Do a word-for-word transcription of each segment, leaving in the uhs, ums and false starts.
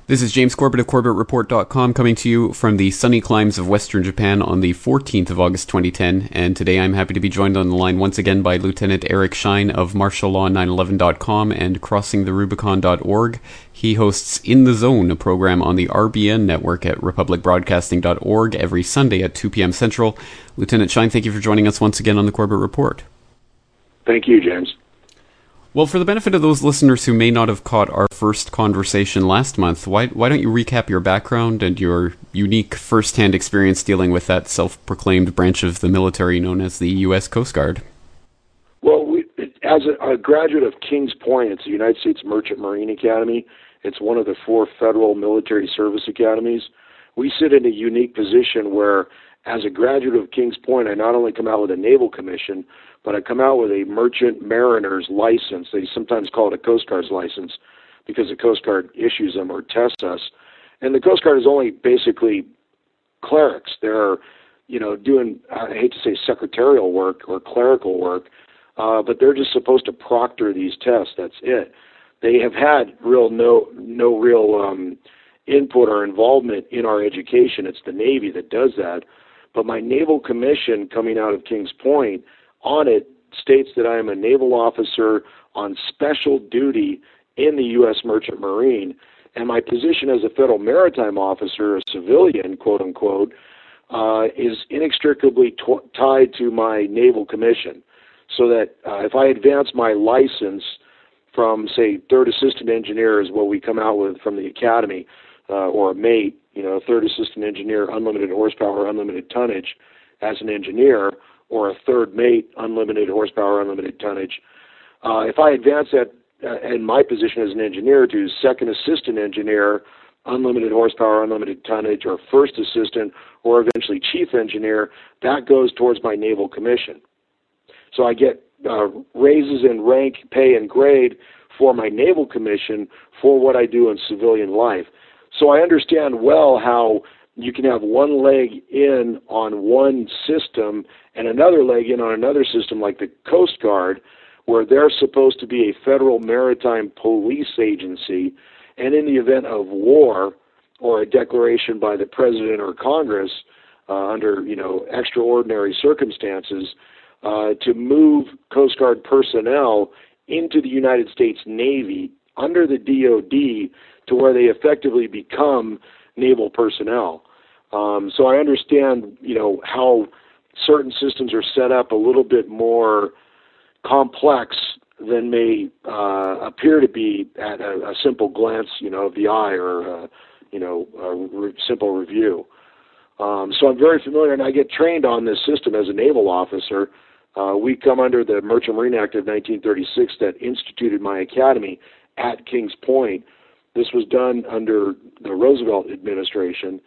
This is James Corbett of Corbett Report dot com coming to you from the sunny climes of Western Japan on the fourteenth of August twenty ten, and today I'm happy to be joined on the line once again by Lieutenant Eric Shine of Martial Law nine eleven dot com and Crossing the Rubicon dot org. He hosts In the Zone, a program on the R B N network at Republic Broadcasting dot org every Sunday at two p.m. Central. Lieutenant Shine, thank you for joining us once again on the Corbett Report. Thank you, James. Well, for the benefit of those listeners who may not have caught our first conversation last month, why why don't you recap your background and your unique first-hand experience dealing with that self-proclaimed branch of the military known as the U S Coast Guard? Well, we, as a, a graduate of Kings Point, it's the United States Merchant Marine Academy. It's one of the four federal military service academies. We sit in a unique position where, as a graduate of Kings Point, I not only come out with a naval commission, but I come out with a merchant mariner's license. They sometimes call it a Coast Guard's license because the Coast Guard issues them or tests us. And the Coast Guard is only basically clerics. They're, you know, doing, I hate to say secretarial work or clerical work, uh, but they're just supposed to proctor these tests. That's it. They have had real no no real um, input or involvement in our education. It's the Navy that does that. But my naval commission coming out of Kings Point, on it states that I am a naval officer on special duty in the U S Merchant Marine, and my position as a federal maritime officer, a civilian, quote unquote, uh, is inextricably t- tied to my naval commission. So that uh, if I advance my license from, say, third assistant engineer is what we come out with from the academy, uh, or a mate, you know, third assistant engineer, unlimited horsepower, unlimited tonnage as an engineer, or a third mate, unlimited horsepower, unlimited tonnage. Uh, if I advance that uh, in my position as an engineer to second assistant engineer, unlimited horsepower, unlimited tonnage, or first assistant, or eventually chief engineer, that goes towards my naval commission. So I get uh, raises in rank, pay, and grade for my naval commission for what I do in civilian life. So I understand well how you can have one leg in on one system and another leg in on another system like the Coast Guard, where they're supposed to be a federal maritime police agency, and in the event of war or a declaration by the President or Congress uh, under, you know, extraordinary circumstances, uh, to move Coast Guard personnel into the United States Navy under the D O D to where they effectively become naval personnel. Um, so I understand, you know, how certain systems are set up a little bit more complex than may uh, appear to be at a, a simple glance, you know, of the eye or, uh, you know, a re- simple review. Um, so I'm very familiar, and I get trained on this system as a naval officer. Uh, we come under the Merchant Marine Act of nineteen thirty-six that instituted my academy at Kings Point. This was done under the Roosevelt administration.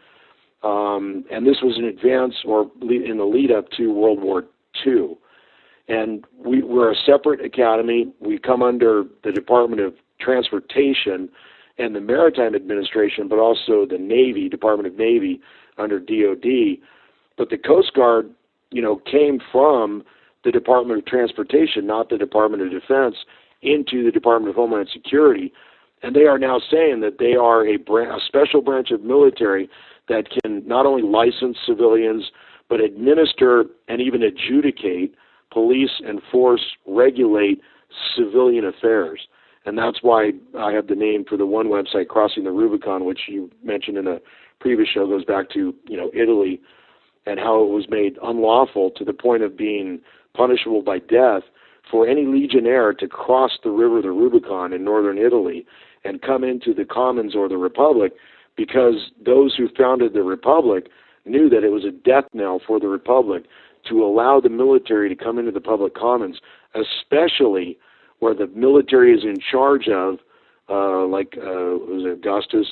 Um, and this was in advance or in the lead up to World War Two. And we, we're a separate academy. We come under the Department of Transportation and the Maritime Administration, but also the Navy, Department of Navy under D O D. But the Coast Guard, you know, came from the Department of Transportation, not the Department of Defense, into the Department of Homeland Security. And they are now saying that they are a, bran- a special branch of military that can not only license civilians, but administer and even adjudicate, police, enforce, regulate civilian affairs. And that's why I have the name for the one website, Crossing the Rubicon, which you mentioned in a previous show, goes back to, you know, Italy and how it was made unlawful to the point of being punishable by death for any legionnaire to cross the river, the Rubicon, in northern Italy and come into the Commons or the Republic, because those who founded the Republic knew that it was a death knell for the Republic to allow the military to come into the public commons, especially where the military is in charge of, uh, like uh, was it Augustus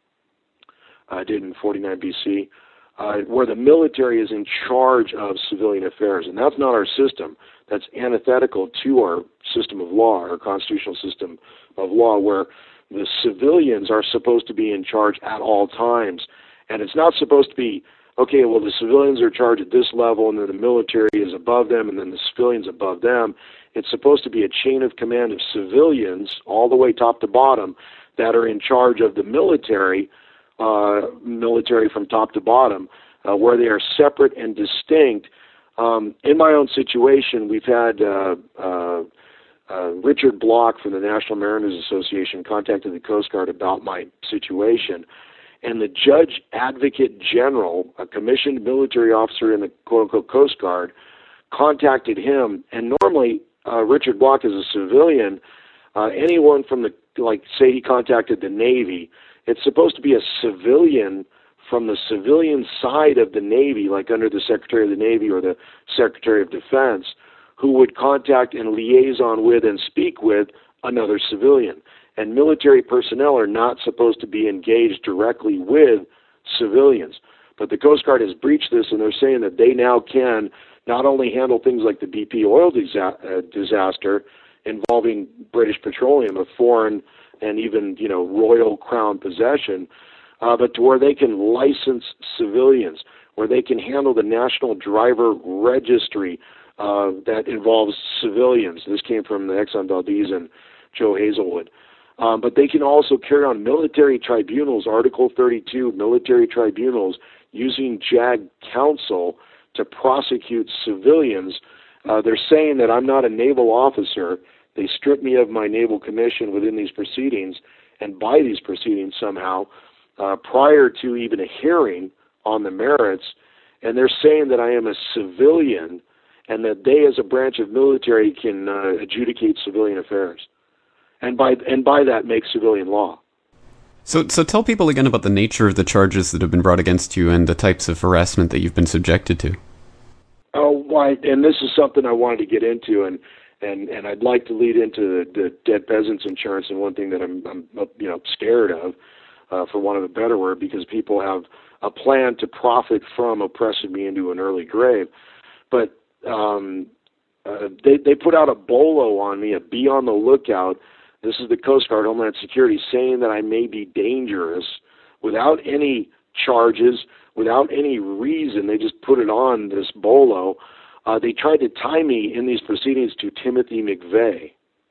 uh, did in forty-nine B C, uh, where the military is in charge of civilian affairs. And that's not our system. That's antithetical to our system of law, our constitutional system of law, where the civilians are supposed to be in charge at all times. And it's not supposed to be, okay, well, the civilians are in charge at this level, and then the military is above them, and then the civilians above them. It's supposed to be a chain of command of civilians all the way top to bottom that are in charge of the military, uh, military from top to bottom, uh, where they are separate and distinct. Um, in my own situation, we've had uh, uh, uh, Richard Block from the National Mariners Association contacted the Coast Guard about my situation, and the Judge Advocate General, a commissioned military officer in the quote-unquote Coast Guard, contacted him. And normally, uh, Richard Block is a civilian. Uh, anyone from the, like, say he contacted the Navy, it's supposed to be a civilian from the civilian side of the Navy, like under the Secretary of the Navy or the Secretary of Defense, who would contact and liaison with and speak with another civilian. And military personnel are not supposed to be engaged directly with civilians. But the Coast Guard has breached this, and they're saying that they now can not only handle things like the B P oil disa- uh, disaster involving British Petroleum, a foreign and even, you know, royal crown possession, uh, but to where they can license civilians, where they can handle the National Driver Registry uh, that involves civilians. This came from the Exxon Valdez and Joe Hazelwood. Um, but they can also carry on military tribunals, Article thirty-two, military tribunals, using JAG counsel to prosecute civilians. Uh, they're saying that I'm not a naval officer. They strip me of my naval commission within these proceedings, and by these proceedings somehow, uh, prior to even a hearing on the merits, and they're saying that I am a civilian and that they as a branch of military can uh, adjudicate civilian affairs. And by and by that make civilian law. So, so tell people again about the nature of the charges that have been brought against you and the types of harassment that you've been subjected to. Oh, why? And this is something I wanted to get into, and and, and I'd like to lead into the, the dead peasants insurance. And one thing that I'm, I'm you know scared of, uh, for want of a better word, because people have a plan to profit from oppressing me into an early grave. But um, uh, they they put out a bolo on me, a be on the lookout. This is the Coast Guard, Homeland Security, saying that I may be dangerous without any charges, without any reason. They just put it on this bolo. Uh, they tried to tie me in these proceedings to Timothy McVeigh.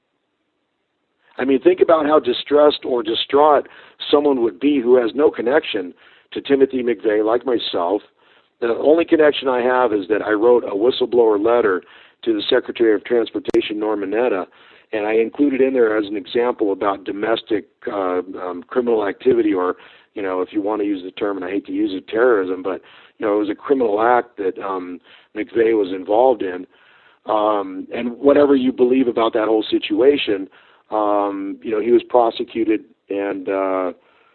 I mean, think about how distressed or distraught someone would be who has no connection to Timothy McVeigh, like myself. The only connection I have is that I wrote a whistleblower letter to the Secretary of Transportation, Norm Mineta, and I included in there as an example about domestic uh, um, criminal activity, or, you know, if you want to use the term, and I hate to use it, terrorism, but, you know, it was a criminal act that um, McVeigh was involved in. Um, and whatever you believe about that whole situation, um, you know, he was prosecuted and uh,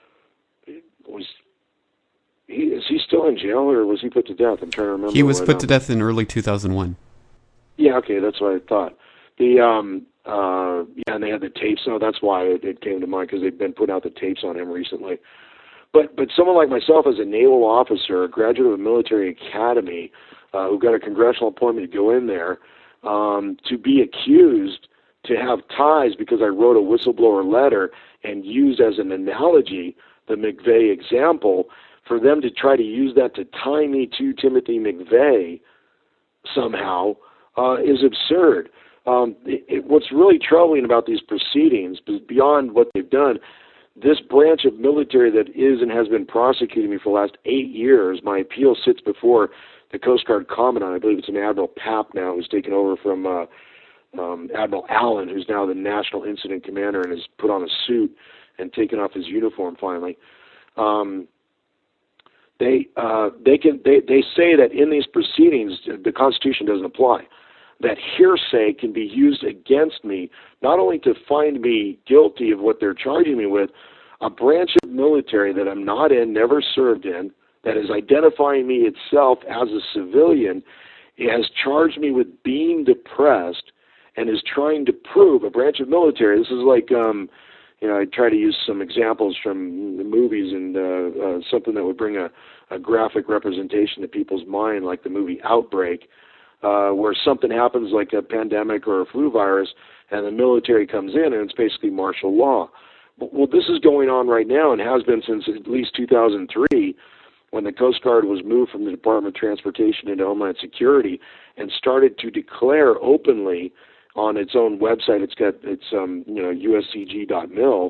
was he, is he still in jail, or was he put to death? I'm trying to remember. He was put now. to death in early two thousand one. Yeah, okay, that's what I thought. The um, uh, yeah, and they had the tapes. So that's why it, it came to mind, because they've been putting out the tapes on him recently. But but someone like myself, as a naval officer, a graduate of a military academy, uh, who got a congressional appointment to go in there, um, to be accused, to have ties because I wrote a whistleblower letter and used as an analogy the McVeigh example, for them to try to use that to tie me to Timothy McVeigh somehow uh, is absurd. Um, it, it, what's really troubling about these proceedings, beyond what they've done, this branch of military that is and has been prosecuting me for the last eight years, my appeal sits before the Coast Guard Commandant. I believe it's an Admiral Papp now, who's taken over from uh, um, Admiral Allen, who's now the National Incident Commander and has put on a suit and taken off his uniform finally. Um, they uh, they can they, they say that in these proceedings the Constitution doesn't apply. That hearsay can be used against me, not only to find me guilty of what they're charging me with, a branch of military that I'm not in, never served in, that is identifying me itself as a civilian, has charged me with being depressed and is trying to prove, a branch of military, this is like, um, you know, I try to use some examples from the movies and uh, uh, something that would bring a, a graphic representation to people's mind, like the movie Outbreak, Uh, where something happens like a pandemic or a flu virus, and the military comes in, and it's basically martial law. Well, this is going on right now and has been since at least two thousand three, when the Coast Guard was moved from the Department of Transportation into Homeland Security and started to declare openly on its own website, it's got it's um, you know U S C G dot mil,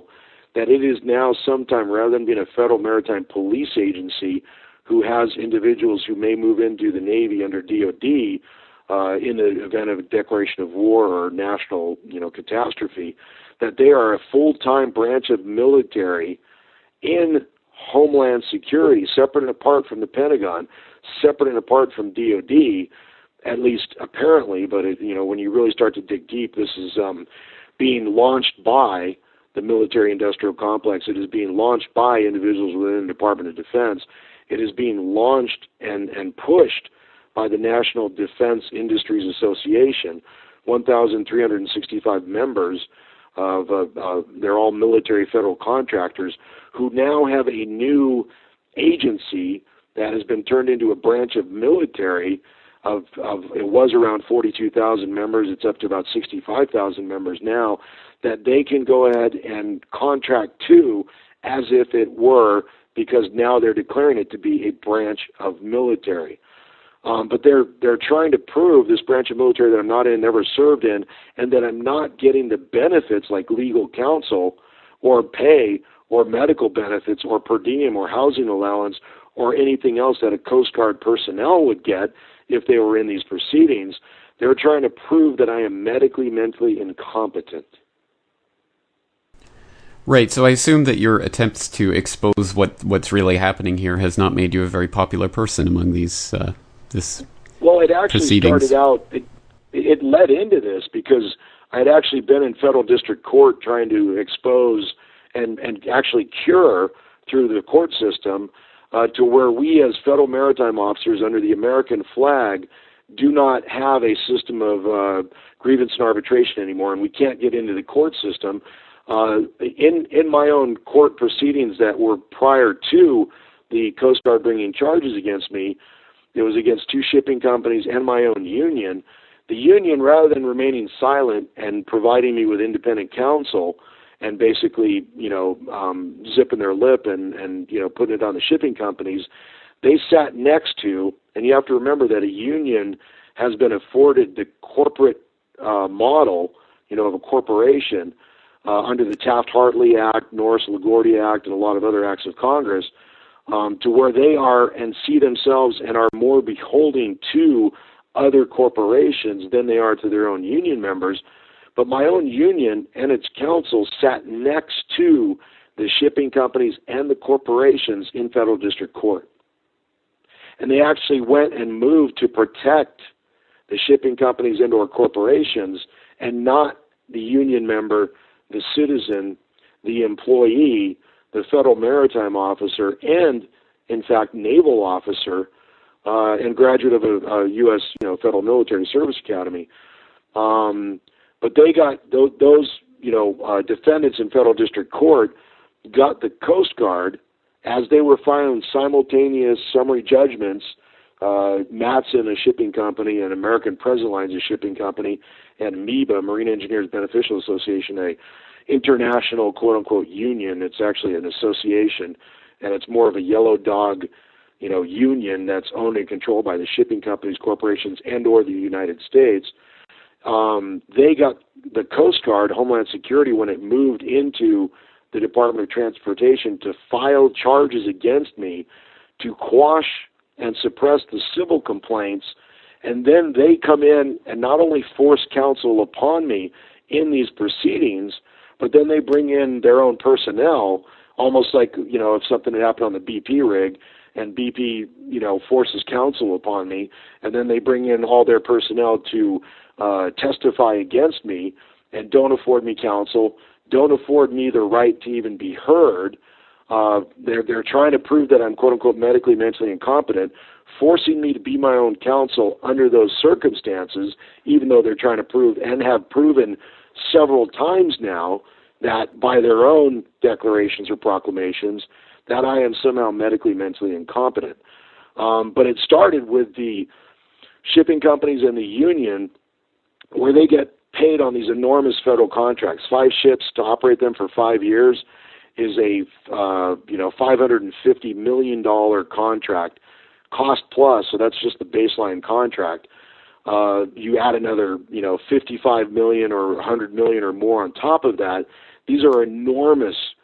that it is now sometime, rather than being a federal maritime police agency who has individuals who may move into the Navy under D O D uh, in the event of a declaration of war or national, you know, catastrophe, that they are a full-time branch of military in Homeland Security, separate and apart from the Pentagon, separate and apart from D O D, at least apparently, but it, you know, when you really start to dig deep, this is um, being launched by the military-industrial complex. It is being launched by individuals within the Department of Defense. It is being launched and, and pushed by the National Defense Industries Association, one thousand three hundred sixty-five members of, uh, uh, they're all military federal contractors who now have a new agency that has been turned into a branch of military of, of it was around forty-two thousand members. It's up to about sixty-five thousand members now, that they can go ahead and contract to as if it were, because now they're declaring it to be a branch of military. Um, but they're they're trying to prove, this branch of military that I'm not in, never served in, and that I'm not getting the benefits like legal counsel or pay or medical benefits or per diem or housing allowance or anything else that a Coast Guard personnel would get if they were in these proceedings. They're trying to prove that I am medically, mentally incompetent. Right, so I assume that your attempts to expose what, what's really happening here has not made you a very popular person among these uh, this Well, it actually proceedings. started out, it, it led into this because I had actually been in federal district court trying to expose and, and actually cure through the court system uh, to where we as federal maritime officers under the American flag do not have a system of uh, grievance and arbitration anymore, and we can't get into the court system. Uh, in in my own court proceedings that were prior to the Coast Guard bringing charges against me, it was against two shipping companies and my own union. The union, rather than remaining silent and providing me with independent counsel and basically, you know, um, zipping their lip and, and, you know, putting it on the shipping companies, they sat next to, and you have to remember that a union has been afforded the corporate uh, model, you know, of a corporation uh, under the Taft-Hartley Act, Norris-LaGuardia Act, and a lot of other acts of Congress, um, to where they are and see themselves and are more beholden to other corporations than they are to their own union members. But my own union and its counsel sat next to the shipping companies and the corporations in federal district court. And they actually went and moved to protect the shipping companies and or corporations and not the union member, the citizen, the employee, the federal maritime officer, and, in fact, naval officer, uh, and graduate of a, a U S you know, Federal Military Service Academy. Um, but they got those, those you know, uh, defendants in federal district court got the Coast Guard, as they were filing simultaneous summary judgments, uh, Matson, a shipping company, and American Present Lines, a shipping company, and MEBA, Marine Engineers Beneficial Association, a international quote-unquote union. It's actually an association, and it's more of a yellow dog, you know, union that's owned and controlled by the shipping companies, corporations, and or the United States. Um, they got the Coast Guard, Homeland Security, when it moved into the Department of Transportation to file charges against me to quash and suppress the civil complaints, and then they come in and not only force counsel upon me in these proceedings, but then they bring in their own personnel, almost like, you know, if something had happened on the B P rig, and B P, you know, forces counsel upon me, and then they bring in all their personnel to uh, testify against me and don't afford me counsel, don't afford me the right to even be heard. Uh, they're, they're trying to prove that I'm, quote-unquote, medically, mentally incompetent, forcing me to be my own counsel under those circumstances, even though they're trying to prove and have proven several times now that by their own declarations or proclamations that I am somehow medically, mentally incompetent. Um, but it started with the shipping companies and the union, where they get paid on these enormous federal contracts. Five ships to operate them for five years is a uh, you know five hundred fifty million dollars contract, cost plus. So that's just the baseline contract. Uh, you add another you know fifty-five million or one hundred million or more on top of that. These are enormous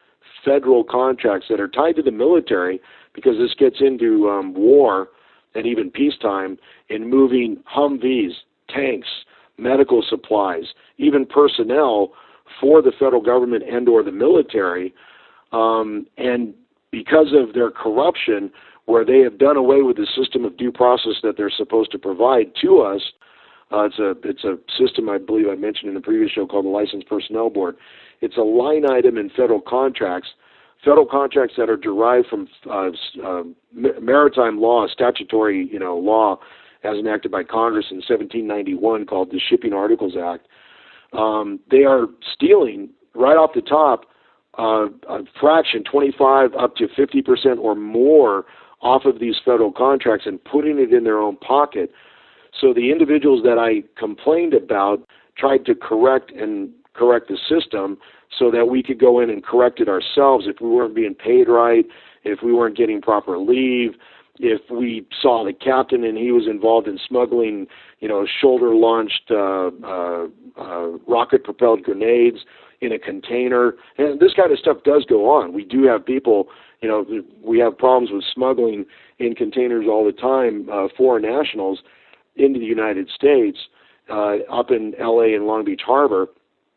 federal contracts that are tied to the military, because this gets into um, war and even peacetime, in moving Humvees, tanks, medical supplies, even personnel for the federal government and or the military. Um, and because of their corruption, where they have done away with the system of due process that they're supposed to provide to us, uh, it's a it's a system I believe I mentioned in the previous show called the Licensed Personnel Board. It's a line item in federal contracts, federal contracts that are derived from uh, uh, maritime law, statutory you know law, as enacted by Congress in seventeen ninety-one, called the Shipping Articles Act. Um, they are stealing right off the top uh, a fraction, twenty-five up to fifty percent or more off of these federal contracts and putting it in their own pocket. So the individuals that I complained about tried to correct and correct the system so that we could go in and correct it ourselves if we weren't being paid right, if we weren't getting proper leave, if we saw the captain and he was involved in smuggling, you know, shoulder-launched uh, uh, uh, rocket-propelled grenades in a container. And this kind of stuff does go on. We do have people, you know, we have problems with smuggling in containers all the time, uh, foreign nationals into the United States, uh, up in L A and Long Beach Harbor.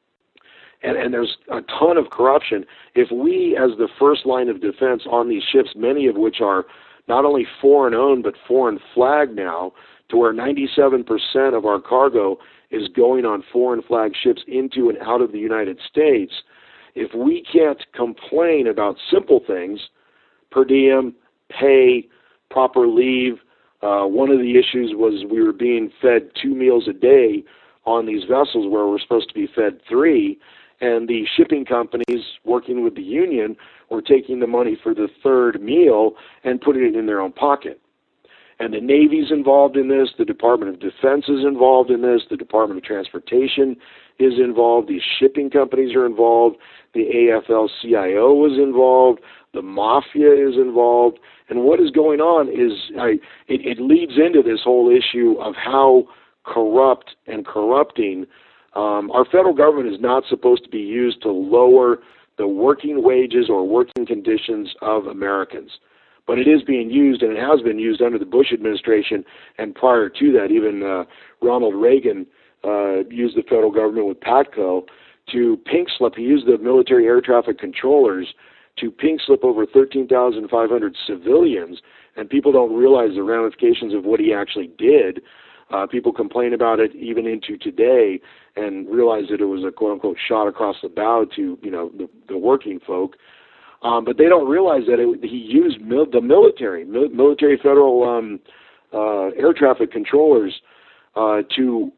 And, and there's a ton of corruption. If we, as the first line of defense on these ships, many of which are not only foreign-owned but foreign flag now, to where ninety-seven percent of our cargo is going on foreign flag ships into and out of the United States, if we can't complain about simple things, per diem, pay, proper leave, uh, one of the issues was we were being fed two meals a day on these vessels where we're supposed to be fed three, and the shipping companies working with the union were taking the money for the third meal and putting it in their own pocket. And the Navy's involved in this, the Department of Defense is involved in this, the Department of Transportation is involved, these shipping companies are involved, the A F L C I O is involved, the mafia is involved, and what is going on is I, it, it leads into this whole issue of how corrupt and corrupting um, our federal government is not supposed to be used to lower the working wages or working conditions of Americans. But it is being used, and it has been used under the Bush administration, and prior to that, even uh, Ronald Reagan uh, used the federal government with PATCO to pink slip. He used the military air traffic controllers to pink slip over thirteen thousand five hundred civilians, and people don't realize the ramifications of what he actually did. Uh, people complain about it even into today and realize that it was a quote-unquote shot across the bow to, you know, the, the working folk. Um, but they don't realize that it, he used mil- the military, mil- military federal um, uh, air traffic controllers uh, to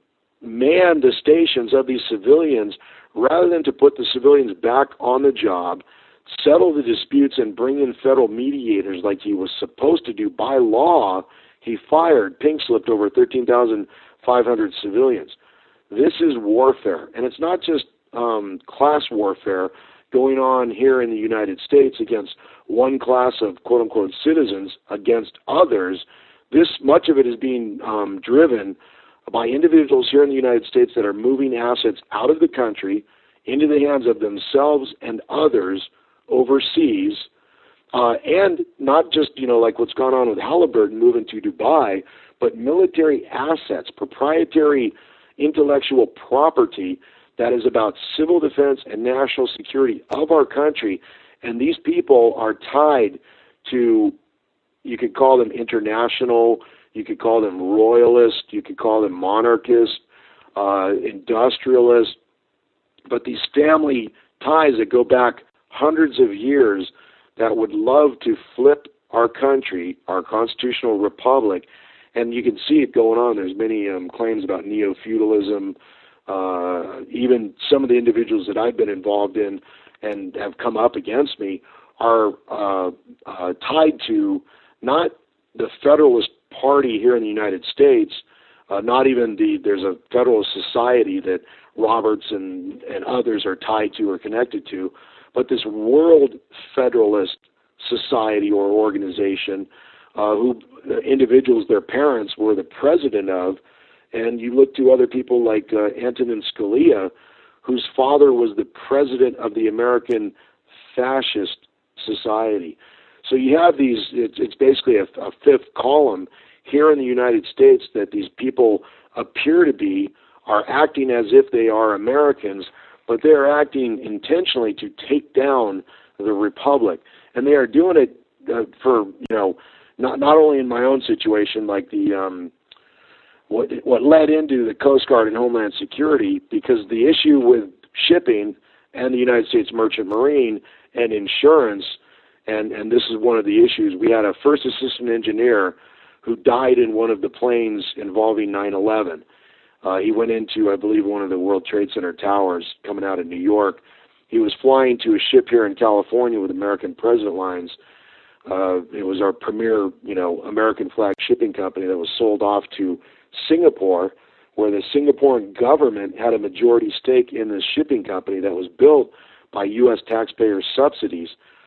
man the stations of these civilians rather than to put the civilians back on the job, settle the disputes, and bring in federal mediators like he was supposed to do by law. He fired, pink slipped over thirteen thousand five hundred civilians. This is warfare, and it's not just um, class warfare going on here in the United States against one class of quote-unquote citizens against others. This, much of it is being um, driven by individuals here in the United States that are moving assets out of the country into the hands of themselves and others overseas, uh, and not just, you know, like what's gone on with Halliburton moving to Dubai, but military assets, proprietary intellectual property that is about civil defense and national security of our country. And these people are tied to, you could call them international, you could call them royalist, you could call them monarchist, uh, industrialist, but these family ties that go back hundreds of years that would love to flip our country, our constitutional republic, and you can see it going on. There's many um, claims about neo-feudalism. Uh, even some of the individuals that I've been involved in and have come up against me are uh, uh, tied to not the Federalist Party here in the United States, uh, not even the, there's a Federalist Society that Roberts and, and others are tied to or connected to, but this World Federalist Society or organization uh, who uh, individuals, their parents were the president of. And you look to other people like uh, Antonin Scalia, whose father was the president of the American fascist society. So you have these, it's, it's basically a, a fifth column here in the United States that these people appear to be, are acting as if they are Americans, but they're acting intentionally to take down the Republic. And they are doing it uh, for, you know, not not only in my own situation, like the, um, what, what led into the Coast Guard and Homeland Security, because the issue with shipping and the United States Merchant Marine and insurance, and, and this is one of the issues, we had a first assistant engineer who died in one of the planes involving nine eleven. Uh, he went into, I believe, one of the World Trade Center towers coming out of New York. He was flying to a ship here in California with American President Lines. Uh, it was our premier, you know, American flag shipping company that was sold off to Singapore, where the Singaporean government had a majority stake in this shipping company that was built by U S taxpayers' subsidies.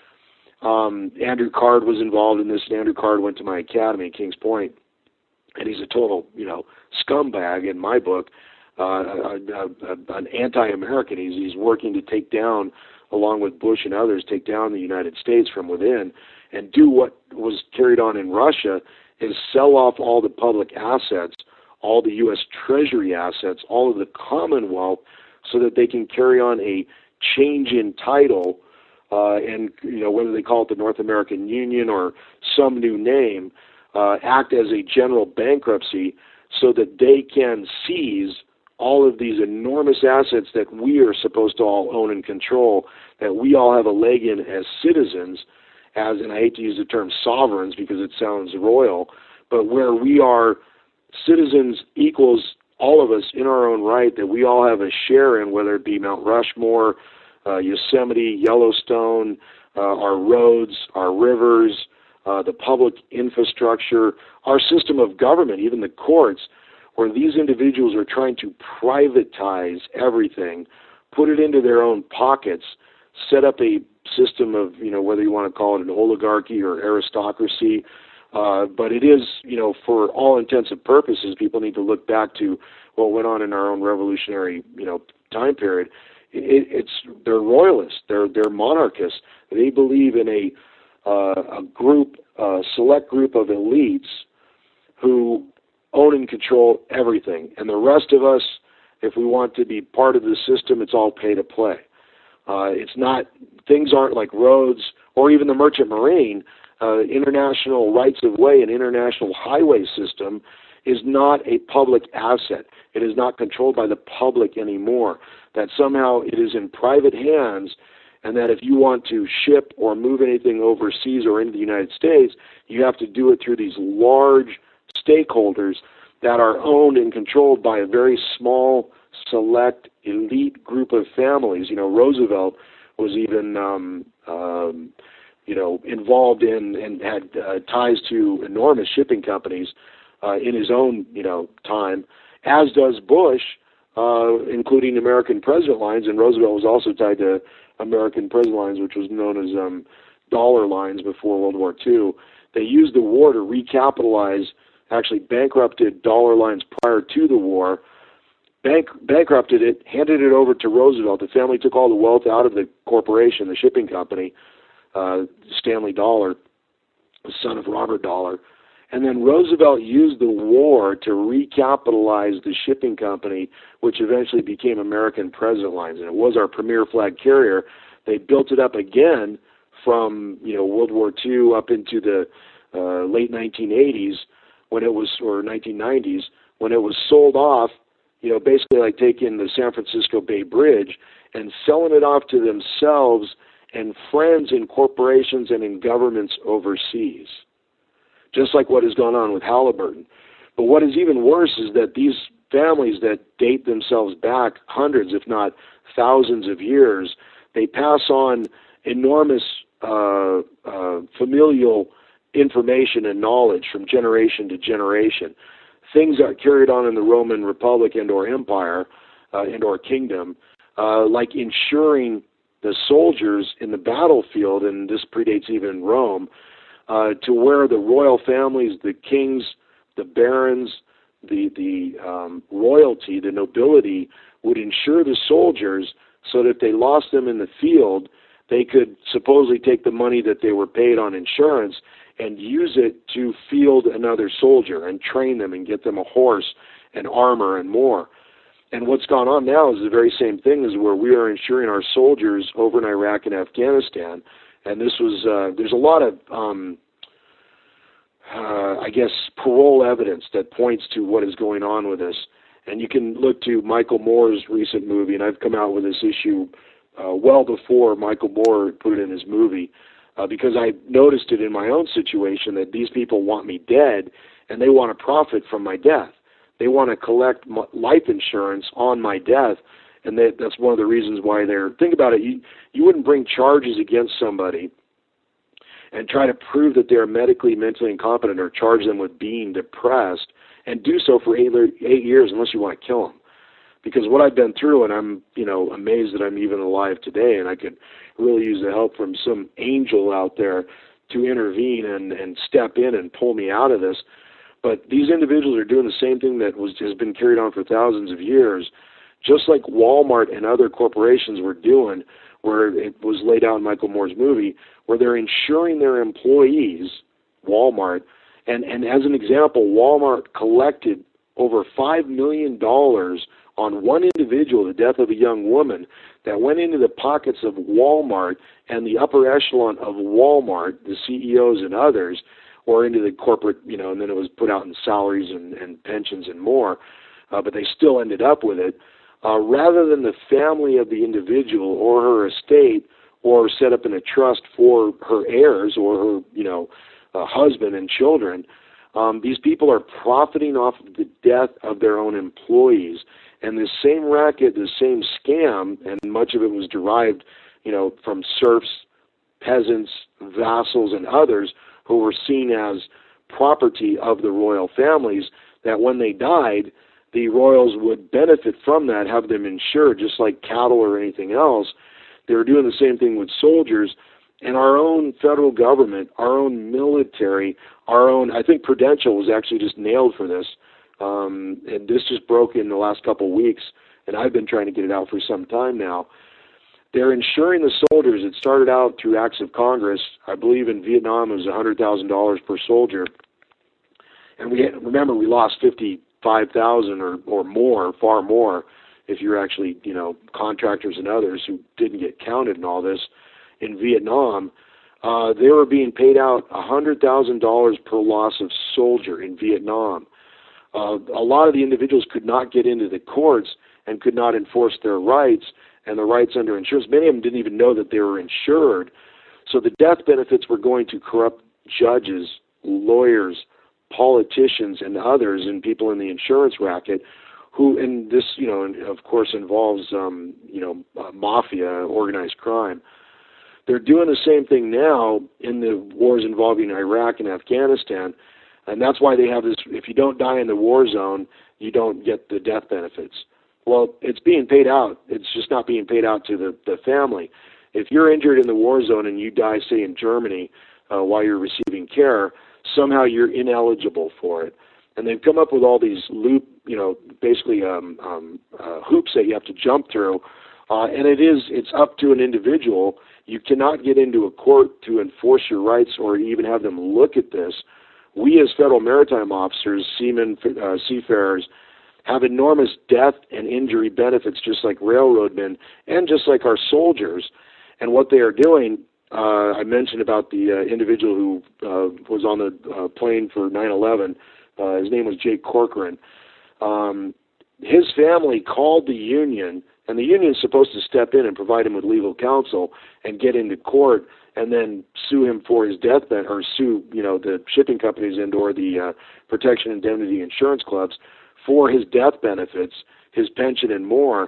Um, Andrew Card was involved in this, and Andrew Card went to my academy at Kings Point, and he's a total, you know, scumbag in my book, uh, a, a, a, an anti-American. He's, he's working to take down, along with Bush and others, take down the United States from within, and do what was carried on in Russia, is sell off all the public assets, all the U S Treasury assets, all of the Commonwealth, so that they can carry on a change in title. Uh, and, you know, whether they call it the North American Union or some new name, uh, act as a general bankruptcy so that they can seize all of these enormous assets that we are supposed to all own and control, that we all have a leg in as citizens, as, and I hate to use the term sovereigns because it sounds royal, but where we are citizens equals all of us in our own right, that we all have a share in, whether it be Mount Rushmore, Uh, Yosemite, Yellowstone, uh, our roads, our rivers, uh, the public infrastructure, our system of government, even the courts, where these individuals are trying to privatize everything, put it into their own pockets, set up a system of, you know, whether you want to call it an oligarchy or aristocracy, uh, but it is, you know, for all intents and purposes, people need to look back to what went on in our own revolutionary, you know, time period. It, it's they're royalists, they're they're monarchists. They believe in a uh, a group, a select group of elites who own and control everything, and the rest of us, if we want to be part of the system, it's all pay to play. Uh, it's not things aren't like roads or even the Merchant Marine. Uh, international rights of way and international highway system is not a public asset. It is not controlled by the public anymore. That somehow it is in private hands, and that if you want to ship or move anything overseas or into the United States, you have to do it through these large stakeholders that are owned and controlled by a very small, select, elite group of families. You know, Roosevelt was even, um, um, you know, involved in and had uh, ties to enormous shipping companies uh, in his own, you know, time, as does Bush, uh, including American President Lines, and Roosevelt was also tied to American President Lines, which was known as um, dollar lines before World War Two. They used the war to recapitalize, actually bankrupted dollar lines prior to the war, bank, bankrupted it, handed it over to Roosevelt. The family took all the wealth out of the corporation, the shipping company, uh, Stanley Dollar, the son of Robert Dollar. And then Roosevelt used the war to recapitalize the shipping company, which eventually became American President Lines, and it was our premier flag carrier. They built it up again from, you know, World War Two up into the uh, late nineteen eighties, when it was, or nineteen nineties, when it was sold off, you know, basically like taking the San Francisco Bay Bridge and selling it off to themselves and friends in corporations and in governments overseas, just like what has gone on with Halliburton. But what is even worse is that these families that date themselves back hundreds, if not thousands of years, they pass on enormous uh, uh, familial information and knowledge from generation to generation. Things that are carried on in the Roman Republic and or Empire uh, and or kingdom, uh, like ensuring the soldiers in the battlefield, and this predates even Rome, uh, to where the royal families, the kings, the barons, the, the um, royalty, the nobility, would ensure the soldiers so that if they lost them in the field, they could supposedly take the money that they were paid on insurance and use it to field another soldier and train them and get them a horse and armor and more. And what's gone on now is the very same thing, is where we are insuring our soldiers over in Iraq and Afghanistan. And this was, uh, there's a lot of, um, uh, I guess, parole evidence that points to what is going on with this. And you can look to Michael Moore's recent movie, and I've come out with this issue uh, well before Michael Moore put it in his movie, uh, because I noticed it in my own situation that these people want me dead, and they want to profit from my death. They want to collect life insurance on my death, and that, that's one of the reasons why they're... Think about it. You, you wouldn't bring charges against somebody and try to prove that they're medically, mentally incompetent, or charge them with being depressed, and do so for eight, eight years unless you want to kill them. Because what I've been through, and I'm, you know, amazed that I'm even alive today, and I could really use the help from some angel out there to intervene and, and step in and pull me out of this. But these individuals are doing the same thing that was has been carried on for thousands of years, just like Walmart and other corporations were doing, where it was laid out in Michael Moore's movie, where they're insuring their employees, Walmart. And, and as an example, Walmart collected over five million dollars on one individual, the death of a young woman, that went into the pockets of Walmart and the upper echelon of Walmart, the C E Os and others, or into the corporate, you know, and then it was put out in salaries and, and pensions and more, uh, but they still ended up with it, uh, rather than the family of the individual or her estate, or set up in a trust for her heirs or her, you know, uh, husband and children. Um, these people are profiting off of the death of their own employees. And this same racket, the same scam, and much of it was derived, you know, from serfs, peasants, vassals, and others who were seen as property of the royal families, that when they died, the royals would benefit from that, have them insured, just like cattle or anything else. They were doing the same thing with soldiers. And our own federal government, our own military, our own, I think Prudential was actually just nailed for this. Um, and this just broke in the last couple of weeks, and I've been trying to get it out for some time now. They're insuring the soldiers. It started out through acts of Congress. I believe in Vietnam it was one hundred thousand dollars per soldier. And we remember we lost fifty-five thousand or, or more, far more, if you're actually, you know, contractors and others who didn't get counted in all this. In Vietnam, uh, they were being paid out one hundred thousand dollars per loss of soldier in Vietnam. Uh, a lot of the individuals could not get into the courts and could not enforce their rights and the rights under insurance. Many of them didn't even know that they were insured. So the death benefits were going to corrupt judges, lawyers, politicians, and others, and people in the insurance racket, who, and this, you know, of course involves, um, you know, uh, mafia, organized crime. They're doing the same thing now in the wars involving Iraq and Afghanistan, and that's why they have this, if you don't die in the war zone, you don't get the death benefits. Well, it's being paid out. It's just not being paid out to the, the family. If you're injured in the war zone and you die, say, in Germany, uh, while you're receiving care, somehow you're ineligible for it. And they've come up with all these loop, you know, basically um, um, uh, hoops that you have to jump through. Uh, and it is, it's up to an individual. You cannot get into a court to enforce your rights or even have them look at this. We as federal maritime officers, seamen, uh, seafarers, have enormous death and injury benefits just like railroadmen and just like our soldiers. And what they are doing, uh, I mentioned about the uh, individual who uh, was on the uh, plane for nine eleven. Uh, his name was Jake Corcoran. Um, his family called the union, and the union is supposed to step in and provide him with legal counsel and get into court and then sue him for his death benefit, or sue, you know, the shipping companies and or the uh, protection indemnity insurance clubs for his death benefits, his pension, and more.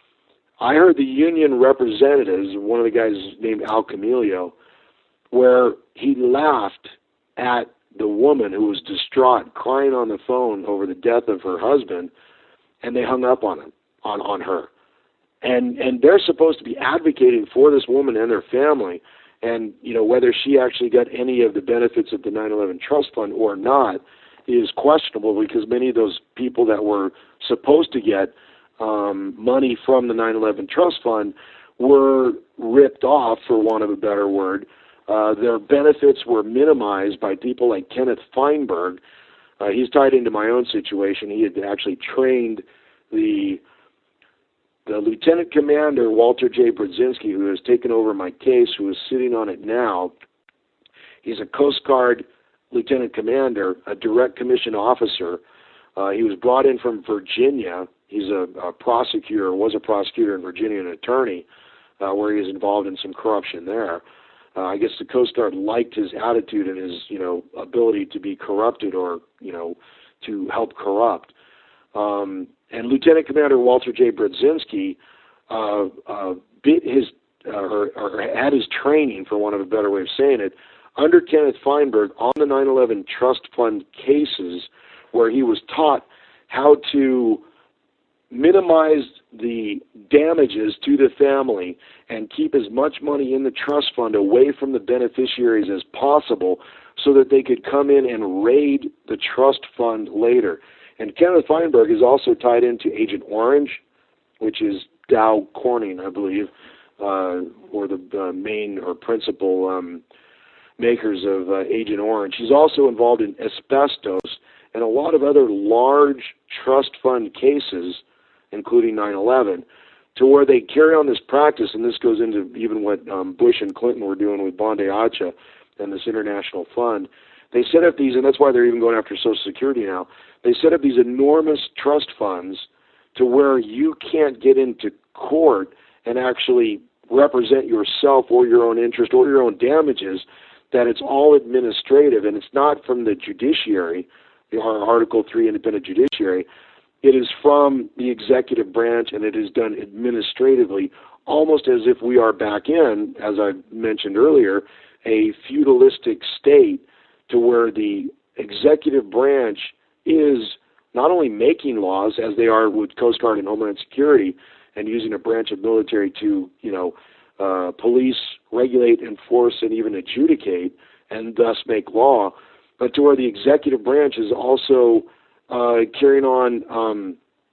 I heard the union representatives, one of the guys named Al Camilio, where he laughed at the woman who was distraught, crying on the phone over the death of her husband, and they hung up on him, on, on her. And and they're supposed to be advocating for this woman and her family, and you know whether she actually got any of the benefits of the nine eleven Trust Fund or not is questionable, because many of those people that were supposed to get um, money from the nine eleven Trust Fund were ripped off, for want of a better word. Uh, their benefits were minimized by people like Kenneth Feinberg. Uh, he's tied into my own situation. He had actually trained the the lieutenant commander, Walter J. Brzezinski, who has taken over my case, who is sitting on it now. He's a Coast Guard lieutenant commander, a direct commissioned officer. Uh, he was brought in from Virginia. He's a, a prosecutor, was a prosecutor in Virginia, an attorney, uh, where he was involved in some corruption there. Uh, I guess the Coast Guard liked his attitude and his, you know, ability to be corrupted or, you know, to help corrupt. Um, and Lieutenant Commander Walter J. Brzezinski uh, uh, bit his, uh, or, or had his training, for want of a better way of saying it, under Kenneth Feinberg on the nine eleven trust fund cases, where he was taught how to minimize the damages to the family and keep as much money in the trust fund away from the beneficiaries as possible so that they could come in and raid the trust fund later. And Kenneth Feinberg is also tied into Agent Orange, which is Dow Corning, I believe, uh, or the uh, main or principal um, makers of uh, Agent Orange. He's also involved in asbestos and a lot of other large trust fund cases, including nine eleven, to where they carry on this practice, and this goes into even what um, Bush and Clinton were doing with Bonde Acha and this international fund. They set up these, and that's why they're even going after Social Security now, they set up these enormous trust funds to where you can't get into court and actually represent yourself or your own interest or your own damages, that it's all administrative, and it's not from the judiciary, the Article three independent judiciary. It is from the executive branch, and it is done administratively, almost as if we are back in, as I mentioned earlier, a feudalistic state to where the executive branch is not only making laws, as they are with Coast Guard and Homeland Security, and using a branch of military to, you know, uh, police, regulate, enforce, and even adjudicate, and thus make law, but to where the executive branch is also uh, carrying on um,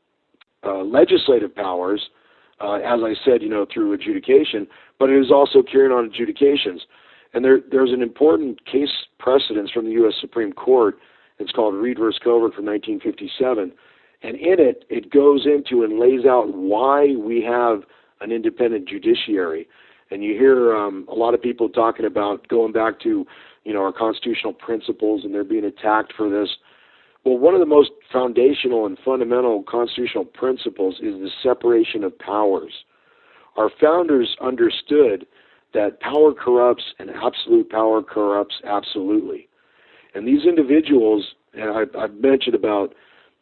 uh, legislative powers, uh, as I said, you know, through adjudication, but it is also carrying on adjudications. And there, there's an important case precedence from the U S Supreme Court. It's called Reed versus Covert from nineteen fifty-seven. And in it, it goes into and lays out why we have an independent judiciary. And you hear um, a lot of people talking about going back to, you know, our constitutional principles, and they're being attacked for this. Well, one of the most foundational and fundamental constitutional principles is the separation of powers. Our founders understood that power corrupts and absolute power corrupts absolutely. And these individuals, and I, I've mentioned about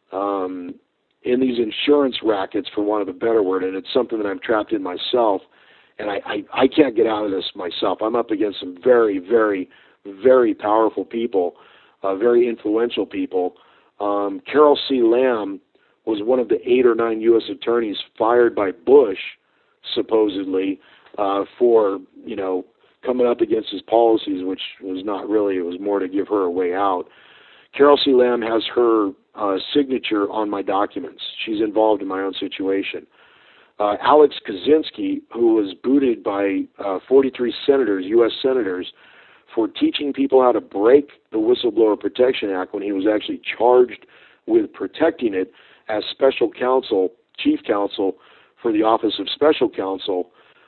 um, in these insurance rackets, for want of a better word, and it's something that I'm trapped in myself, and I, I, I can't get out of this myself. I'm up against some very, very, very powerful people, uh, very influential people. Um, Carol C. Lamb was one of the eight or nine U S attorneys fired by Bush, supposedly, uh, for, you know, coming up against his policies, which was not really, it was more to give her a way out. Carol C. Lamb has her uh, signature on my documents. She's involved in my own situation. Uh, Alex Kaczynski, who was booted by uh, forty-three senators, U S senators, for teaching people how to break the Whistleblower Protection Act when he was actually charged with protecting it as special counsel, chief counsel for the Office of Special Counsel.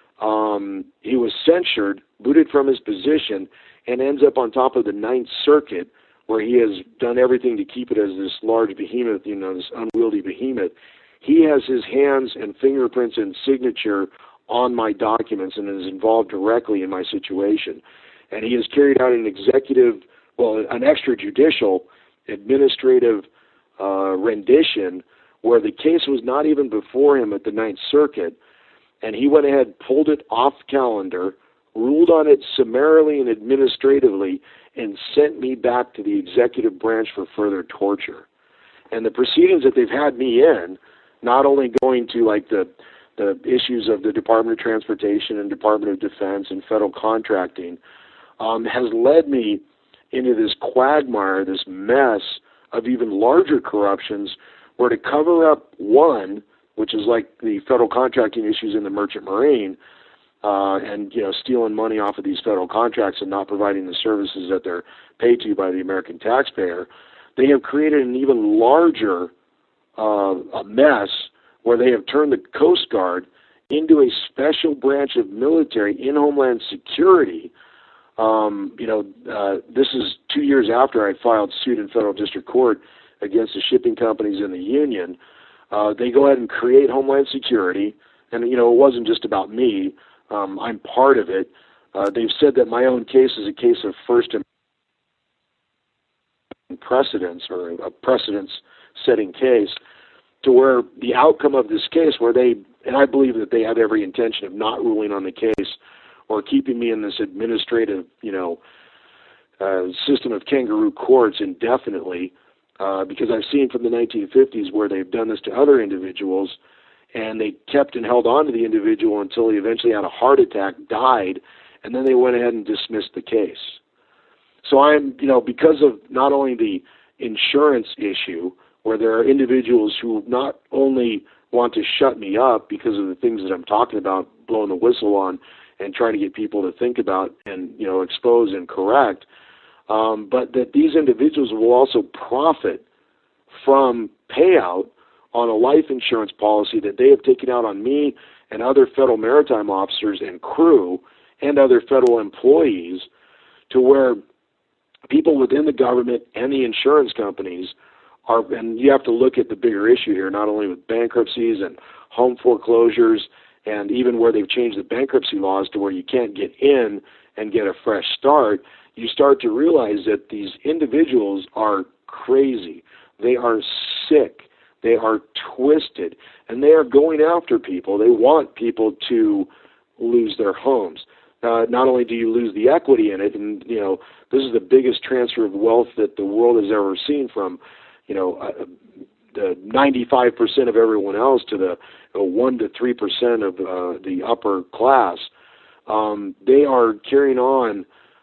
Um, he was censured, booted from his position, and ends up on top of the Ninth Circuit, where he has done everything to keep it as this large behemoth, you know, this unwieldy behemoth. He has his hands and fingerprints and signature on my documents and is involved directly in my situation. And he has carried out an executive, well, an extrajudicial administrative uh, rendition where the case was not even before him at the Ninth Circuit, and he went ahead, pulled it off calendar, ruled on it summarily and administratively, and sent me back to the executive branch for further torture. And the proceedings that they've had me in, not only going to like the the issues of the Department of Transportation and Department of Defense and federal contracting, um, has led me into this quagmire, this mess of even larger corruptions, where to cover up one, which is like the federal contracting issues in the Merchant Marine, uh, and you know stealing money off of these federal contracts and not providing the services that they're paid to by the American taxpayer, they have created an even larger uh, a mess where they have turned the Coast Guard into a special branch of military in Homeland Security. Um, you know, uh, this is two years after I filed suit in federal district court against the shipping companies and the union. Uh, they go ahead and create Homeland Security, and you know, it wasn't just about me. Um, I'm part of it. Uh, they've said that my own case is a case of first precedence or a precedence-setting case, to where the outcome of this case, where they, and I believe that they have every intention of not ruling on the case or keeping me in this administrative, you know, uh, system of kangaroo courts indefinitely, uh, because I've seen from the nineteen fifties where they've done this to other individuals, and they kept and held on to the individual until he eventually had a heart attack, died, and then they went ahead and dismissed the case. So I'm, you know, because of not only the insurance issue, where there are individuals who not only want to shut me up because of the things that I'm talking about, blowing the whistle on, and trying to get people to think about and, you know, expose and correct, um, but that these individuals will also profit from payout on a life insurance policy that they have taken out on me and other federal maritime officers and crew and other federal employees, to where people within the government and the insurance companies are, and you have to look at the bigger issue here, not only with bankruptcies and home foreclosures, and even where they've changed the bankruptcy laws to where you can't get in and get a fresh start, you start to realize that these individuals are crazy. They are sick. They are twisted. And they are going after people. They want people to lose their homes. Uh, not only do you lose the equity in it, and, you know, this is the biggest transfer of wealth that the world has ever seen, from, you know, uh, the ninety-five percent of everyone else to the uh, one to three percent of uh, the upper class. Um, they are carrying on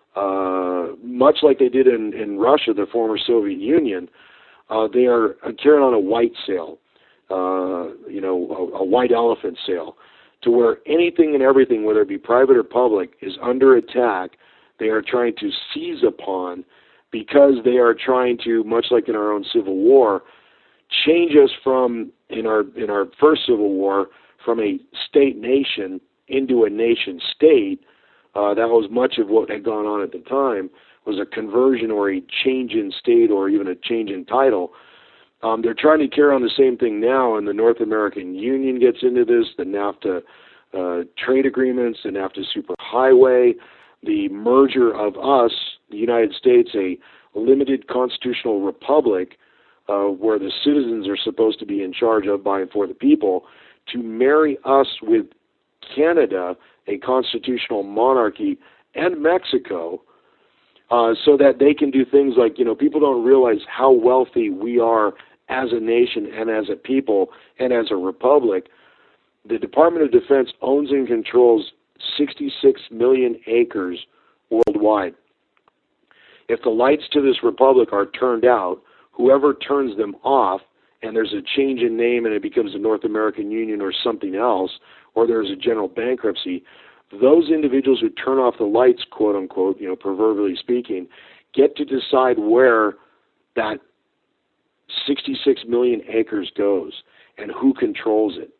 uh, much like they did in, in Russia, the former Soviet Union. Uh, they are carrying on a white sale, uh, you know, a, a white elephant sale, to where anything and everything, whether it be private or public, is under attack. They are trying to seize upon, because they are trying to, much like in our own Civil War, change us from, in our in our first Civil War, from a state nation into a nation state. Uh, that was much of what had gone on at the time, was a conversion or a change in state or even a change in title. Um, they're trying to carry on the same thing now, and the North American Union gets into this, the NAFTA uh, trade agreements, the NAFTA superhighway, the merger of us, the United States, a limited constitutional republic, uh, where the citizens are supposed to be in charge of, by, and for the people, to marry us with Canada, a constitutional monarchy, and Mexico, uh, so that they can do things like, you know, people don't realize how wealthy we are as a nation and as a people and as a republic. The Department of Defense owns and controls sixty-six million acres worldwide. If the lights to this republic are turned out, whoever turns them off, and there's a change in name and it becomes the North American Union or something else, or there's a general bankruptcy, those individuals who turn off the lights, quote unquote, you know, proverbially speaking, get to decide where that sixty-six million acres goes and who controls it.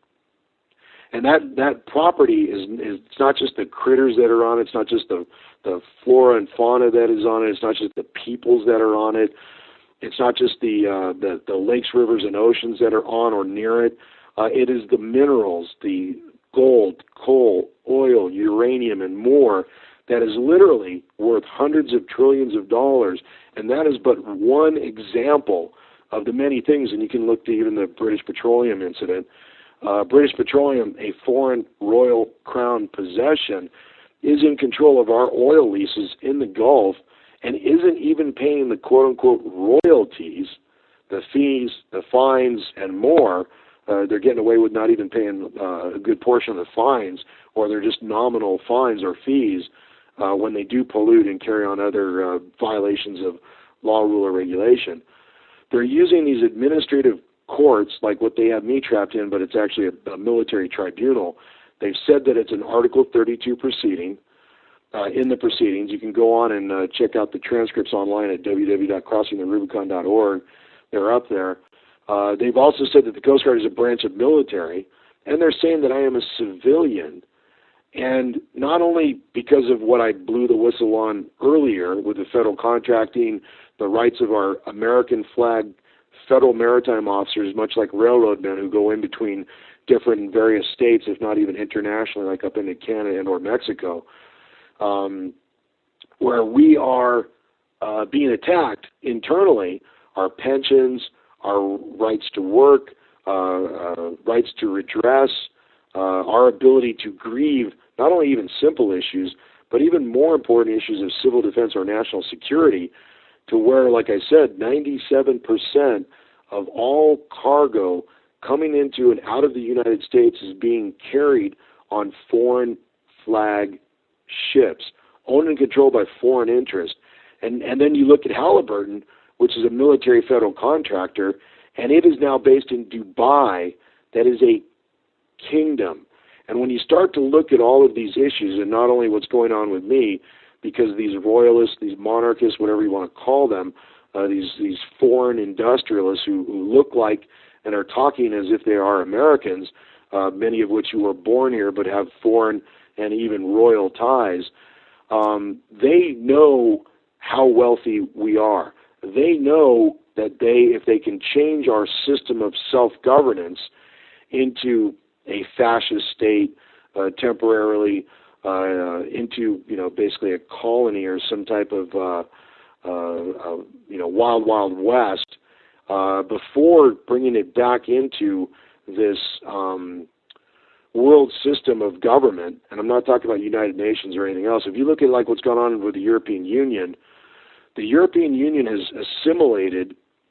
And that, that property is, is it's not just the critters that are on it, it's not just the, the flora and fauna that is on it, it's not just the peoples that are on it, it's not just the, uh, the, the lakes, rivers, and oceans that are on or near it. Uh, it is the minerals, the gold, coal, oil, uranium, and more, that is literally worth hundreds of trillions of dollars. And that is but one example of the many things, and you can look to even the British Petroleum incident. Uh, British Petroleum, a foreign royal crown possession, is in control of our oil leases in the Gulf and isn't even paying the quote-unquote royalties, the fees, the fines, and more. Uh, they're getting away with not even paying uh, a good portion of the fines, or they're just nominal fines or fees uh, when they do pollute and carry on other uh, violations of law, rule, or regulation. They're using these administrative courts, like what they have me trapped in, but it's actually a, a military tribunal They've said that it's an Article thirty-two proceeding. Uh, in the proceedings, you can go on and uh, check out the transcripts online at w w w dot crossing the rubicon dot org. They're up there. Uh, they've also said that the Coast Guard is a branch of military, and they're saying that I am a civilian. And not only because of what I blew the whistle on earlier with the federal contracting, the rights of our American flag federal maritime officers, much like railroad men who go in between different and various states, if not even internationally, like up into Canada and or Mexico, um, where we are uh, being attacked internally, our pensions, our rights to work, uh, uh, rights to redress, uh, our ability to grieve, not only even simple issues, but even more important issues of civil defense or national security, to where, like I said, ninety-seven percent of all cargo coming into and out of the United States is being carried on foreign flag ships, owned and controlled by foreign interests. And, and then you look at Halliburton, which is a military federal contractor, and it is now based in Dubai. That is a kingdom. And when you start to look at all of these issues, and not only what's going on with me, because these royalists, these monarchists, whatever you want to call them, uh, these these foreign industrialists who, who look like and are talking as if they are Americans, uh, many of which who were born here but have foreign and even royal ties, um, they know how wealthy we are. They know that they, if they can change our system of self-governance into a fascist state uh, temporarily, uh, into, you know, basically a colony or some type of, uh, uh, uh, you know, wild, wild west, uh, before bringing it back into this um, world system of government, and I'm not talking about United Nations or anything else. If you look at like what's gone on with the European Union, the European Union has assimilated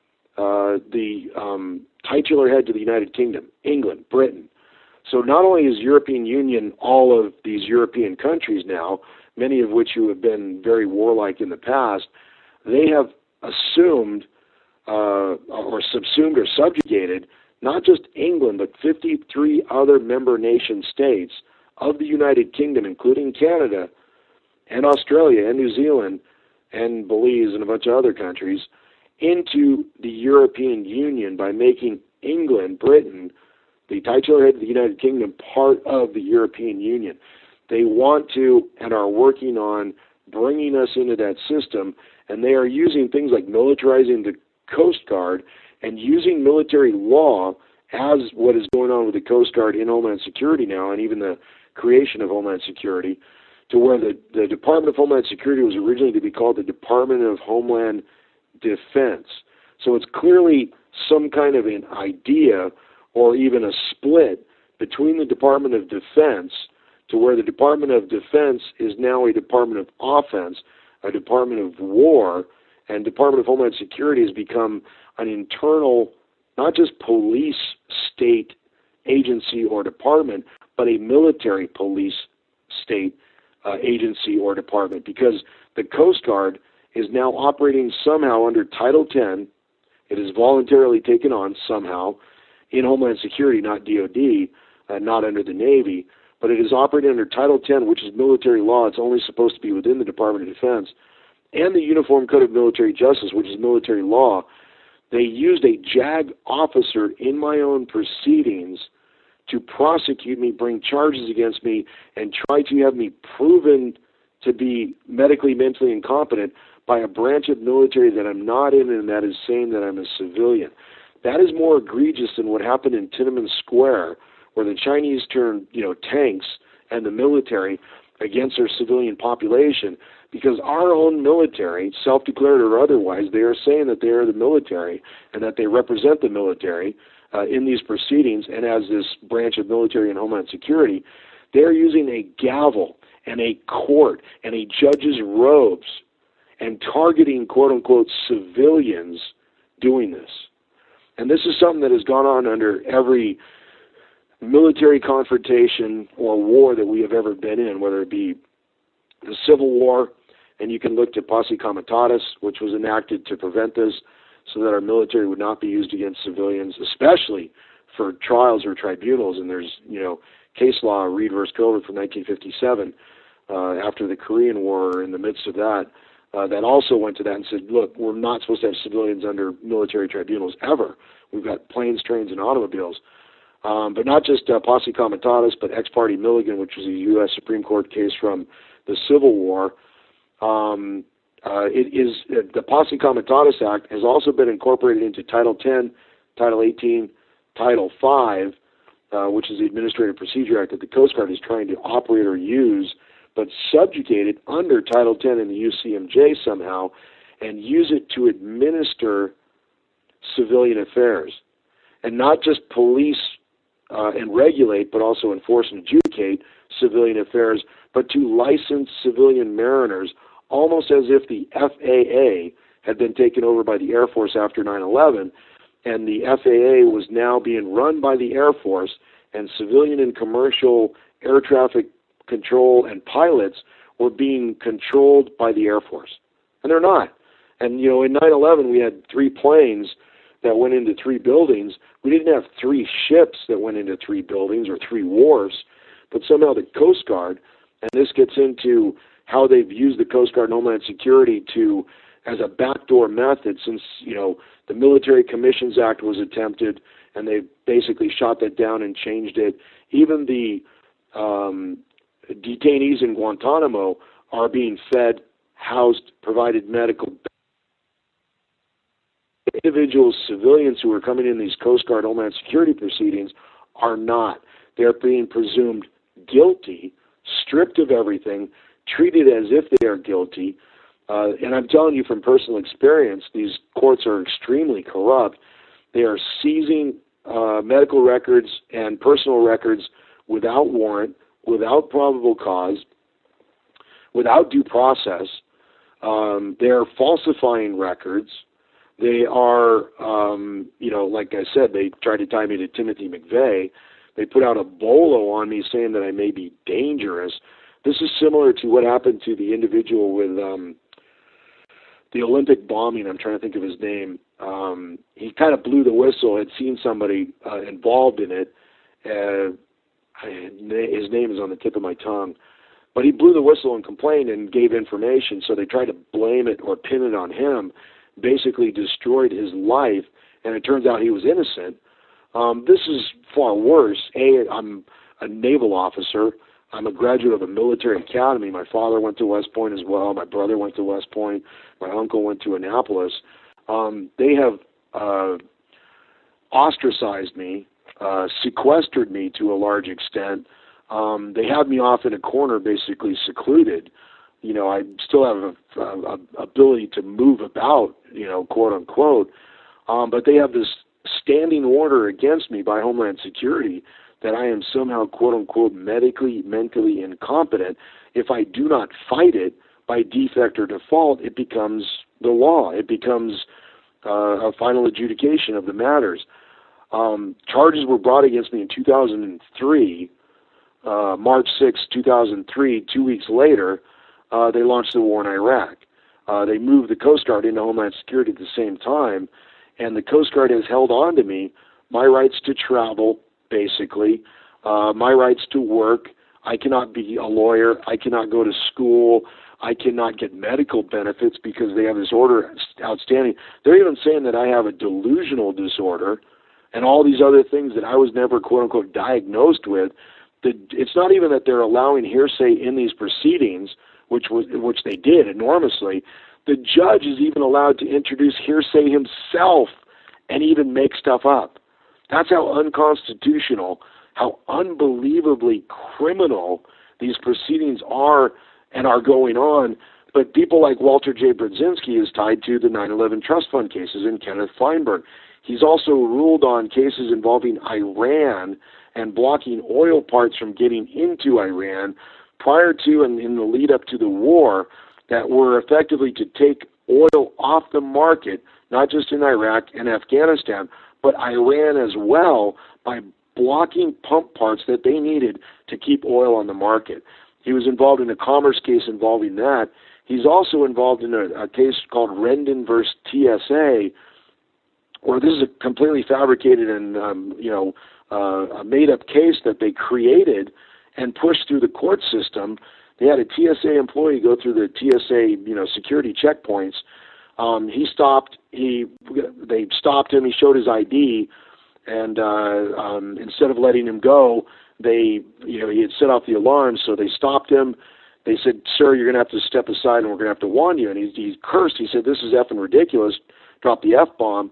uh, the um, titular head to the United Kingdom, England, Britain. So not only is European Union all of these European countries now, many of which who have been very warlike in the past, they have assumed uh, or subsumed or subjugated not just England, but fifty-three other member nation states of the United Kingdom, including Canada and Australia and New Zealand and Belize and a bunch of other countries, into the European Union by making England, Britain, the titular head of the United Kingdom, part of the European Union. They want to and are working on bringing us into that system, and they are using things like militarizing the Coast Guard and using military law as what is going on with the Coast Guard in Homeland Security now, and even the creation of Homeland Security, to where the, the Department of Homeland Security was originally to be called the Department of Homeland Defense. So it's clearly some kind of an idea or even a split between the Department of Defense, to where the Department of Defense is now a Department of Offense, a Department of War, and Department of Homeland Security has become an internal, not just police state agency or department, but a military police state uh, agency or department, because the Coast Guard is now operating somehow under Title ten. It is voluntarily taken on somehow in Homeland Security, not D O D, uh, not under the Navy, but it is operating under Title ten, which is military law. It's only supposed to be within the Department of Defense, and the Uniform Code of Military Justice, which is military law. They used a JAG officer in my own proceedings to prosecute me, bring charges against me, and try to have me proven to be medically, mentally incompetent by a branch of military that I'm not in, and that is saying that I'm a civilian. That is more egregious than what happened in Tiananmen Square, where the Chinese turned, you know, tanks and the military against their civilian population, because our own military, self-declared or otherwise, they are saying that they are the military and that they represent the military uh, in these proceedings, and as this branch of military and Homeland Security, they're using a gavel and a court and a judge's robes and targeting, quote-unquote, civilians doing this. And this is something that has gone on under every military confrontation or war that we have ever been in, whether it be the Civil War, and you can look to Posse Comitatus, which was enacted to prevent this so that our military would not be used against civilians, especially for trials or tribunals. And there's, you know, case law, Reed versus Covert from nineteen fifty-seven, uh, after the Korean War, in the midst of that, uh, that also went to that and said, look, we're not supposed to have civilians under military tribunals ever. We've got planes, trains, and automobiles. Um, but not just uh, posse comitatus, but ex parte Milligan, which was a U S Supreme Court case from the Civil War. Um, uh, it is uh, the Posse Comitatus Act has also been incorporated into Title ten, Title eighteen, Title five, uh, which is the Administrative Procedure Act that the Coast Guard is trying to operate or use, but subjugate it under Title ten in the U C M J somehow, and use it to administer civilian affairs, and not just police uh, and regulate, but also enforce and adjudicate civilian affairs, but to license civilian mariners, almost as if the F A A had been taken over by the Air Force after nine eleven, and the F A A was now being run by the Air Force, and civilian and commercial air traffic control and pilots were being controlled by the Air Force. And they're not. And, you know, in nine eleven, we had three planes that went into three buildings. We didn't have three ships that went into three buildings or three wharfs, but somehow the Coast Guard, and this gets into how they've used the Coast Guard and Homeland Security to, as a backdoor method, since, you know, the Military Commissions Act was attempted, and they basically shot that down and changed it. Even the um, detainees in Guantanamo are being fed, housed, provided medical. Individuals, civilians who are coming in these Coast Guard Homeland Security proceedings are not. They're being presumed guilty, stripped of everything, treated as if they are guilty. Uh, and I'm telling you from personal experience, these courts are extremely corrupt. They are seizing uh, medical records and personal records without warrant, without probable cause, without due process. Um, they are falsifying records. They are, um, you know, like I said, they tried to tie me to Timothy McVeigh. They put out a bolo on me saying that I may be dangerous. This is similar to what happened to the individual with um, the Olympic bombing. I'm trying to think of his name. Um, he kind of blew the whistle, had seen somebody uh, involved in it. Uh, his name is on the tip of my tongue. But he blew the whistle and complained and gave information, so they tried to blame it or pin it on him, basically destroyed his life, and it turns out he was innocent. Um, this is far worse. A, I'm a naval officer. I'm a graduate of a military academy. My father went to West Point as well. My brother went to West Point. My uncle went to Annapolis. Um, they have uh, ostracized me, uh, sequestered me to a large extent. Um, they have me off in a corner, basically secluded. You know, I still have a, a, a ability to move about, you know, quote unquote. Um, but they have this standing order against me by Homeland Security that I am somehow, quote unquote, medically, mentally incompetent. If I do not fight it by defect or default, it becomes the law. It becomes uh, a final adjudication of the matters. Um, charges were brought against me in two thousand three, uh, March sixth, two thousand three. Two weeks later, uh, they launched the war in Iraq. Uh, they moved the Coast Guard into Homeland Security at the same time, and the Coast Guard has held on to me, my rights to travel, basically, uh, my rights to work. I cannot be a lawyer. I cannot go to school. I cannot get medical benefits because they have this order outstanding. They're even saying that I have a delusional disorder and all these other things that I was never, quote unquote, diagnosed with. The, it's not even that they're allowing hearsay in these proceedings, which was which they did enormously. The judge is even allowed to introduce hearsay himself and even make stuff up. That's how unconstitutional, how unbelievably criminal these proceedings are and are going on. But people like Walter J. Brzezinski is tied to the nine eleven trust fund cases and Kenneth Feinberg. He's also ruled on cases involving Iran and blocking oil parts from getting into Iran prior to and in the lead up to the war that were effectively to take oil off the market, not just in Iraq and Afghanistan, but Iran as well, by blocking pump parts that they needed to keep oil on the market. He was involved in a commerce case involving that. He's also involved in a, a case called Rendon versus T S A, or this is a completely fabricated and um, you know uh, a made-up case that they created and pushed through the court system. They had a T S A employee go through the T S A you know security checkpoints. Um, he stopped. He they stopped him. He showed his I D, and uh, um, instead of letting him go, they you know he had set off the alarm. So they stopped him. They said, "Sir, you're going to have to step aside, and we're going to have to warn you." And he, he cursed. He said, "This is effing ridiculous." Dropped the F bomb,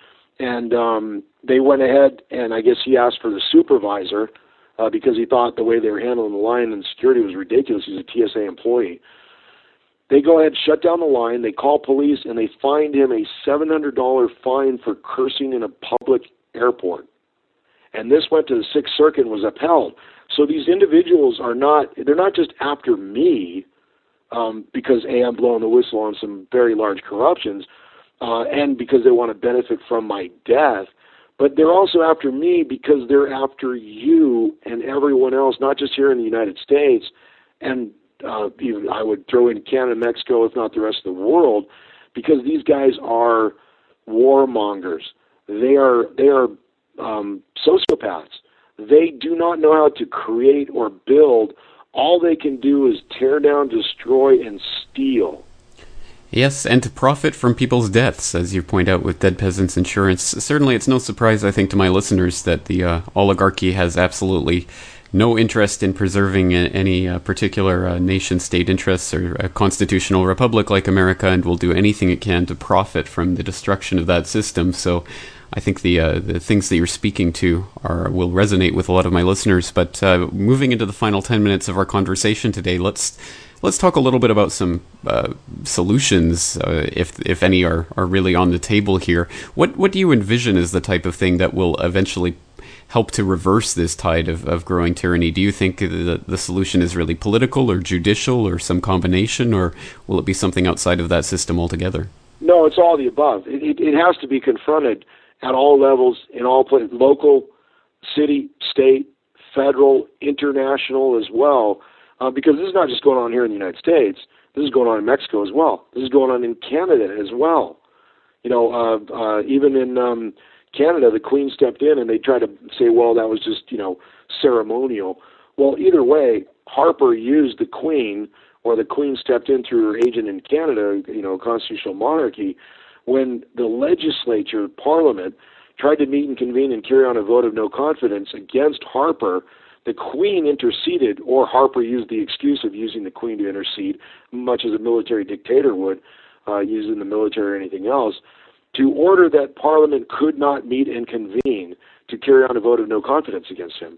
and um, they went ahead. And I guess he asked for the supervisor uh, because he thought the way they were handling the line and security was ridiculous. He's a T S A employee. They go ahead, shut down the line, they call police, and they fined him a seven hundred dollars fine for cursing in a public airport. And this went to the Sixth Circuit and was upheld. So these individuals are not, they're not just after me um, because, A, I'm blowing the whistle on some very large corruptions, uh, and because they want to benefit from my death, but they're also after me because they're after you and everyone else, not just here in the United States, and Uh, even I would throw in Canada, Mexico, if not the rest of the world, because these guys are warmongers. They are they are um, sociopaths. They do not know how to create or build. All they can do is tear down, destroy, and steal. Yes, and to profit from people's deaths, as you point out with Dead Peasants Insurance. Certainly, it's no surprise, I think, to my listeners that the uh, oligarchy has absolutely no interest in preserving any uh, particular uh, nation-state interests or a constitutional republic like America, and will do anything it can to profit from the destruction of that system. So I think the uh, the things that you're speaking to are will resonate with a lot of my listeners. But uh, moving into the final ten minutes of our conversation today, let's let's talk a little bit about some uh, solutions, uh, if if any are, are really on the table here. What what do you envision as the type of thing that will eventually help to reverse this tide of, of growing tyranny? Do you think the, the solution is really political or judicial or some combination, or will it be something outside of that system altogether? No, it's all the above. It, it, it has to be confronted at all levels, in all places, local, city, state, federal, international as well, uh, because this is not just going on here in the United States. This is going on in Mexico as well. This is going on in Canada as well. You know, uh, uh, even in Um, Canada, the Queen stepped in, and they tried to say, well, that was just, you know, ceremonial. Well, either way, Harper used the Queen, or the Queen stepped in through her agent in Canada, you know, constitutional monarchy, when the legislature, Parliament, tried to meet and convene and carry on a vote of no confidence against Harper. The Queen interceded, or Harper used the excuse of using the Queen to intercede, much as a military dictator would, uh, using the military or anything else, to order that Parliament could not meet and convene to carry on a vote of no confidence against him.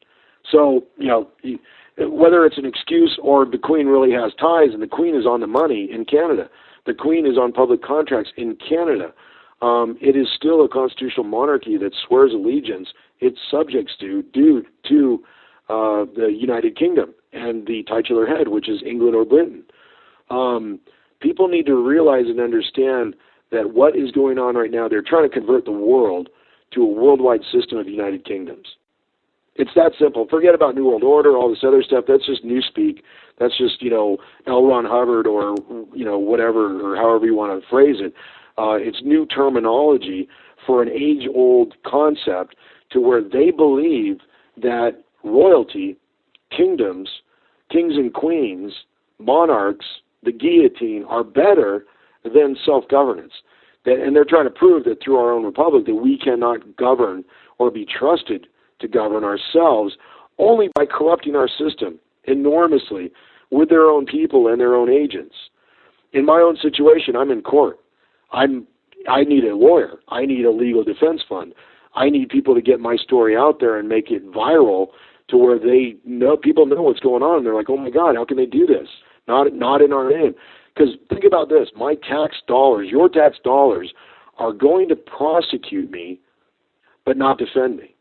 So, you know, whether it's an excuse or the Queen really has ties, and the Queen is on the money in Canada, the Queen is on public contracts in Canada, um, it is still a constitutional monarchy that swears allegiance its subjects to due to uh, the United Kingdom and the titular head, which is England or Britain. Um, people need to realize and understand that what is going on right now, they're trying to convert the world to a worldwide system of United Kingdoms. It's that simple. Forget about New World Order, all this other stuff. That's just newspeak. That's just, you know, L. Ron Hubbard or, you know, whatever, or however you want to phrase it. Uh, it's new terminology for an age-old concept to where they believe that royalty, kingdoms, kings and queens, monarchs, the guillotine are better than self-governance. That, and they're trying to prove that through our own republic that we cannot govern or be trusted to govern ourselves only by corrupting our system enormously with their own people and their own agents. In my own situation, I'm in court. I'm, I need a lawyer. I need a legal defense fund. I need people to get my story out there and make it viral to where they know, people know what's going on. And they're like, oh my God, how can they do this? Not, not in our name. Because think about this, my tax dollars, your tax dollars, are going to prosecute me, but not defend me.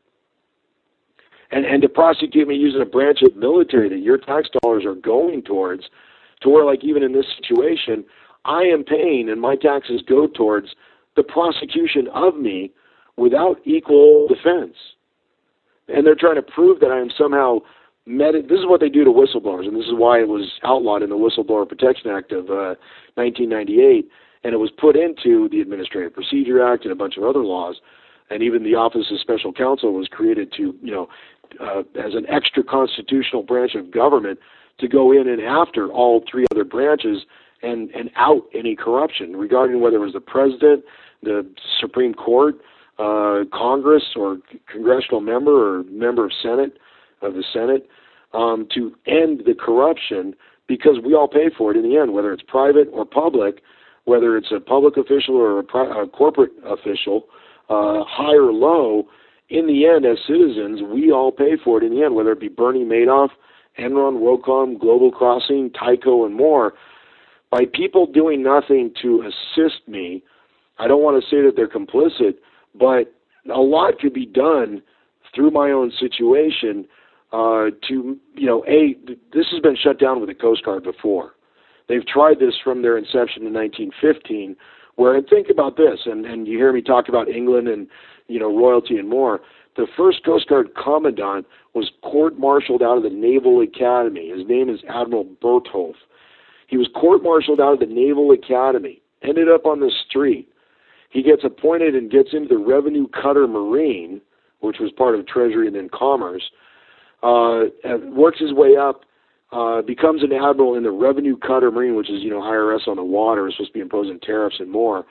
And and to prosecute me using a branch of military that your tax dollars are going towards, to where, like, even in this situation, I am paying and my taxes go towards the prosecution of me without equal defense. And they're trying to prove that I am somehow Medi- this is what they do to whistleblowers, and this is why it was outlawed in the Whistleblower Protection Act of uh, nineteen ninety-eight, And it was put into the Administrative Procedure Act and a bunch of other laws. And even the Office of Special Counsel was created to, you know, uh, as an extra constitutional branch of government to go in and after all three other branches and, and out any corruption regarding whether it was the president, the Supreme Court, uh, Congress, or congressional member or member of Senate, of the Senate, um, to end the corruption, because we all pay for it in the end, whether it's private or public, whether it's a public official or a, pri- a corporate official, uh, high or low. In the end, as citizens, we all pay for it in the end, whether it be Bernie Madoff, Enron, WorldCom, Global Crossing, Tyco, and more. By people doing nothing to assist me, I don't want to say that they're complicit, but a lot could be done through my own situation uh, to, you know, A, this has been shut down with the Coast Guard before. They've tried this from their inception in nineteen fifteen, where, and think about this, and, and you hear me talk about England and, you know, royalty and more. The first Coast Guard commandant was court-martialed out of the Naval Academy. His name is Admiral Bertholf. He was court-martialed out of the Naval Academy, ended up on the street. He gets appointed and gets into the Revenue Cutter Marine, which was part of Treasury and then Commerce, uh, works his way up, uh, becomes an admiral in the Revenue Cutter Marine, which is, you know, I R S on the water, is supposed to be imposing tariffs and more.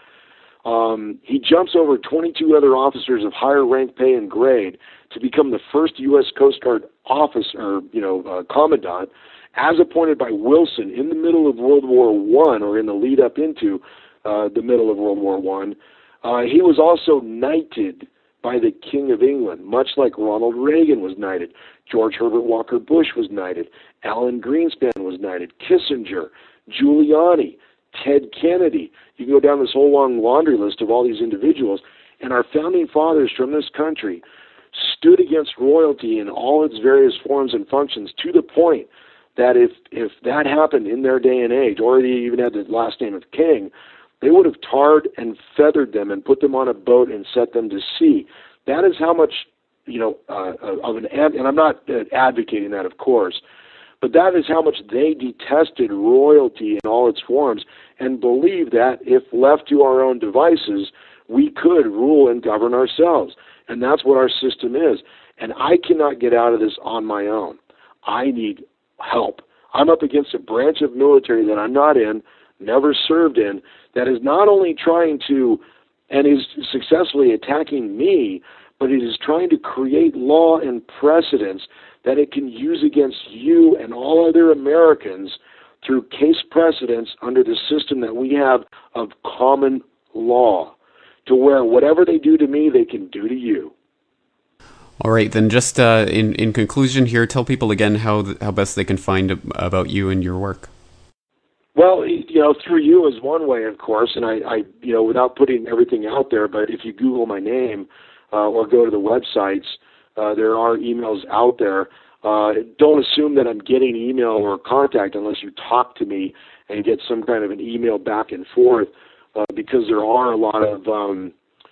Um, he jumps over twenty-two other officers of higher rank, pay, and grade to become the first U S Coast Guard officer, you know, uh, commandant, as appointed by Wilson in the middle of World War One, or in the lead up into uh, the middle of World War One. Uh, he was also knighted by the King of England, much like Ronald Reagan was knighted. George Herbert Walker Bush was knighted. Alan Greenspan was knighted. Kissinger, Giuliani, Ted Kennedy. You can go down this whole long laundry list of all these individuals. And our founding fathers from this country stood against royalty in all its various forms and functions, to the point that if, if that happened in their day and age, or they even had the last name of king, they would have tarred and feathered them and put them on a boat and set them to sea. That is how much, you know, uh, of an, and I'm not uh, advocating that, of course, but that is how much they detested royalty in all its forms, and believed that if left to our own devices, we could rule and govern ourselves. And that's what our system is. And I cannot get out of this on my own. I need help. I'm up against a branch of military that I'm not in, never served in, that is not only trying to, and is successfully attacking me, but it is trying to create law and precedents that it can use against you and all other Americans through case precedents under the system that we have of common law, to where whatever they do to me, they can do to you. All right, then just uh, in, in conclusion here, tell people again how th- how best they can find about you and your work. Well, you know, through you is one way, of course, and I, I you know, without putting everything out there, but if you Google my name uh, or go to the websites, uh, there are emails out there. Uh, don't assume that I'm getting email or contact unless you talk to me and get some kind of an email back and forth, uh, because there are a lot of, um,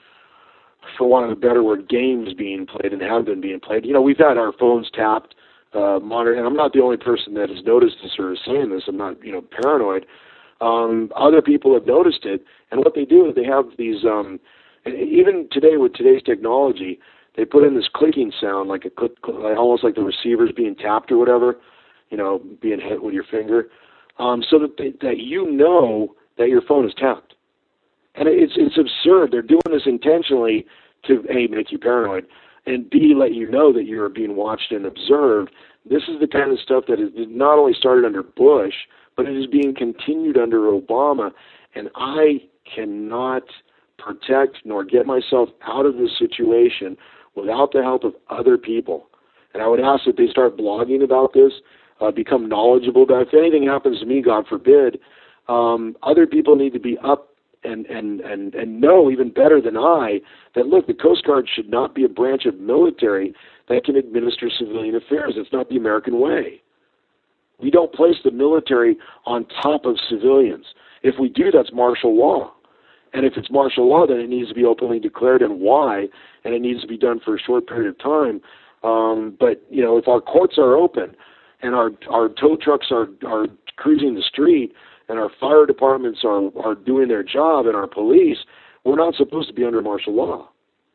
for want of a better word, games being played and have been being played. You know, we've had our phones tapped, uh, monitored, and I'm not the only person that has noticed this or is saying this. I'm not, you know, paranoid. Um, other people have noticed it, and what they do is they have these, um, even today with today's technology, they put in this clicking sound, like a click, almost like the receiver's being tapped or whatever, you know, being hit with your finger, um, so that they, that you know that your phone is tapped. And it's it's absurd. They're doing this intentionally to, A, make you paranoid, and B, let you know that you're being watched and observed. This is the kind of stuff that is not only started under Bush, but it is being continued under Obama. And I cannot protect nor get myself out of this situation without the help of other people. And I would ask that they start blogging about this, uh, become knowledgeable about it. If anything happens to me, God forbid, um, other people need to be up and, and, and, and know even better than I that, look, the Coast Guard should not be a branch of military that can administer civilian affairs. It's not the American way. We don't place the military on top of civilians. If we do, that's martial law. And if it's martial law, then it needs to be openly declared, and why, and it needs to be done for a short period of time. Um, but, you know, if our courts are open and our, our tow trucks are, are cruising the street and our fire departments are, are doing their job and our police, we're not supposed to be under martial law.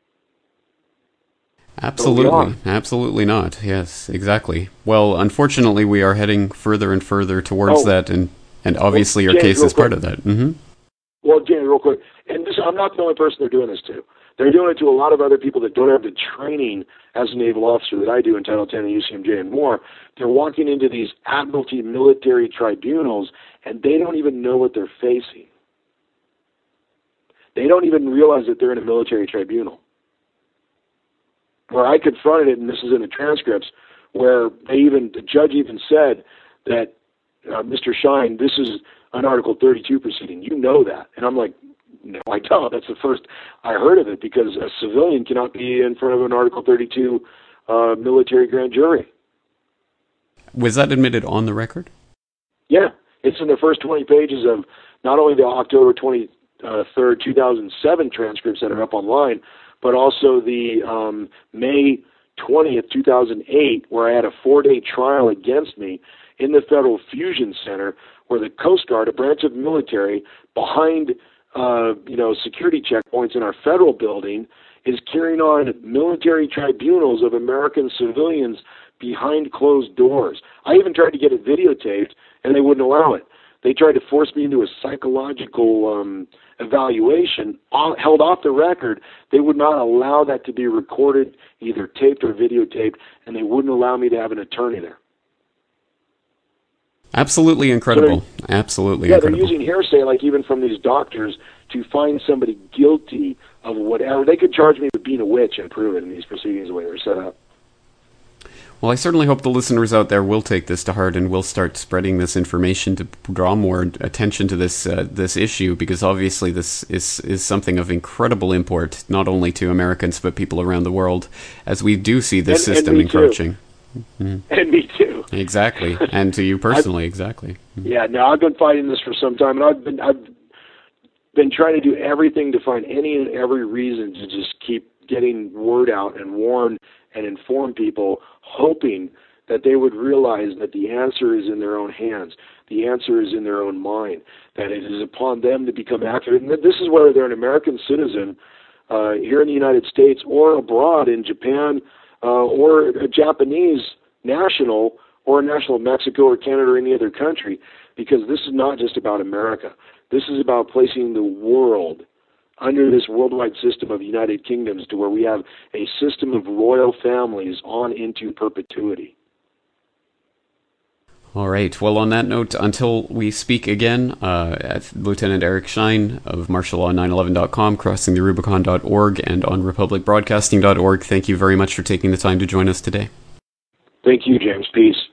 Absolutely. Absolutely not. Yes, exactly. Well, unfortunately, we are heading further and further towards oh, that, and, and obviously well, your James, case is part of that. Mm-hmm. Well, James, real quick, and this, I'm not the only person they're doing this to. They're doing it to a lot of other people that don't have the training as a naval officer that I do in Title ten and U C M J and more. They're walking into these Admiralty military tribunals, and they don't even know what they're facing. They don't even realize that they're in a military tribunal. Where I confronted it, and this is in the transcripts, where they even the judge even said that, uh, Mister Shine, this is an Article thirty-two proceeding. You know that. And I'm like, no, I don't. That's the first I heard of it, because a civilian cannot be in front of an Article thirty-two uh, military grand jury. Was that admitted on the record? Yeah. It's in the first twenty pages of not only the October twenty-third, two thousand seven transcripts that are up online, but also the um, May twentieth, two thousand eight, where I had a four-day trial against me in the Federal Fusion Center, where the Coast Guard, a branch of military, behind uh, you know security checkpoints in our federal building, is carrying on military tribunals of American civilians behind closed doors. I even tried to get it videotaped, and they wouldn't allow it. They tried to force me into a psychological um, evaluation, all, held off the record. They would not allow that to be recorded, either taped or videotaped, and they wouldn't allow me to have an attorney there. Absolutely incredible. So Absolutely yeah, incredible. They're using hearsay, like even from these doctors, to find somebody guilty of whatever. They could charge me with being a witch and prove it in these proceedings the way they're set up. Well, I certainly hope the listeners out there will take this to heart and will start spreading this information to draw more attention to this uh, this issue, because obviously this is, is something of incredible import, not only to Americans but people around the world, as we do see this and, system and encroaching. Mm-hmm. And me too. Exactly, and to you personally, exactly. Mm-hmm. Yeah, no, I've been fighting this for some time, and I've been I've been trying to do everything to find any and every reason to just keep getting word out and warn and inform people, hoping that they would realize that the answer is in their own hands. The answer is in their own mind, that it is upon them to become active. And this is whether they're an American citizen uh, here in the United States or abroad in Japan, uh, or a Japanese national or a national of Mexico or Canada or any other country, because this is not just about America. This is about placing the world under this worldwide system of United Kingdoms, to where we have a system of royal families on into perpetuity. All right. Well, on that note, until we speak again, uh, Lieutenant Eric Shine of martial law nine eleven dot com, crossing the rubicon dot org, and on republic broadcasting dot org, thank you very much for taking the time to join us today. Thank you, James. Peace.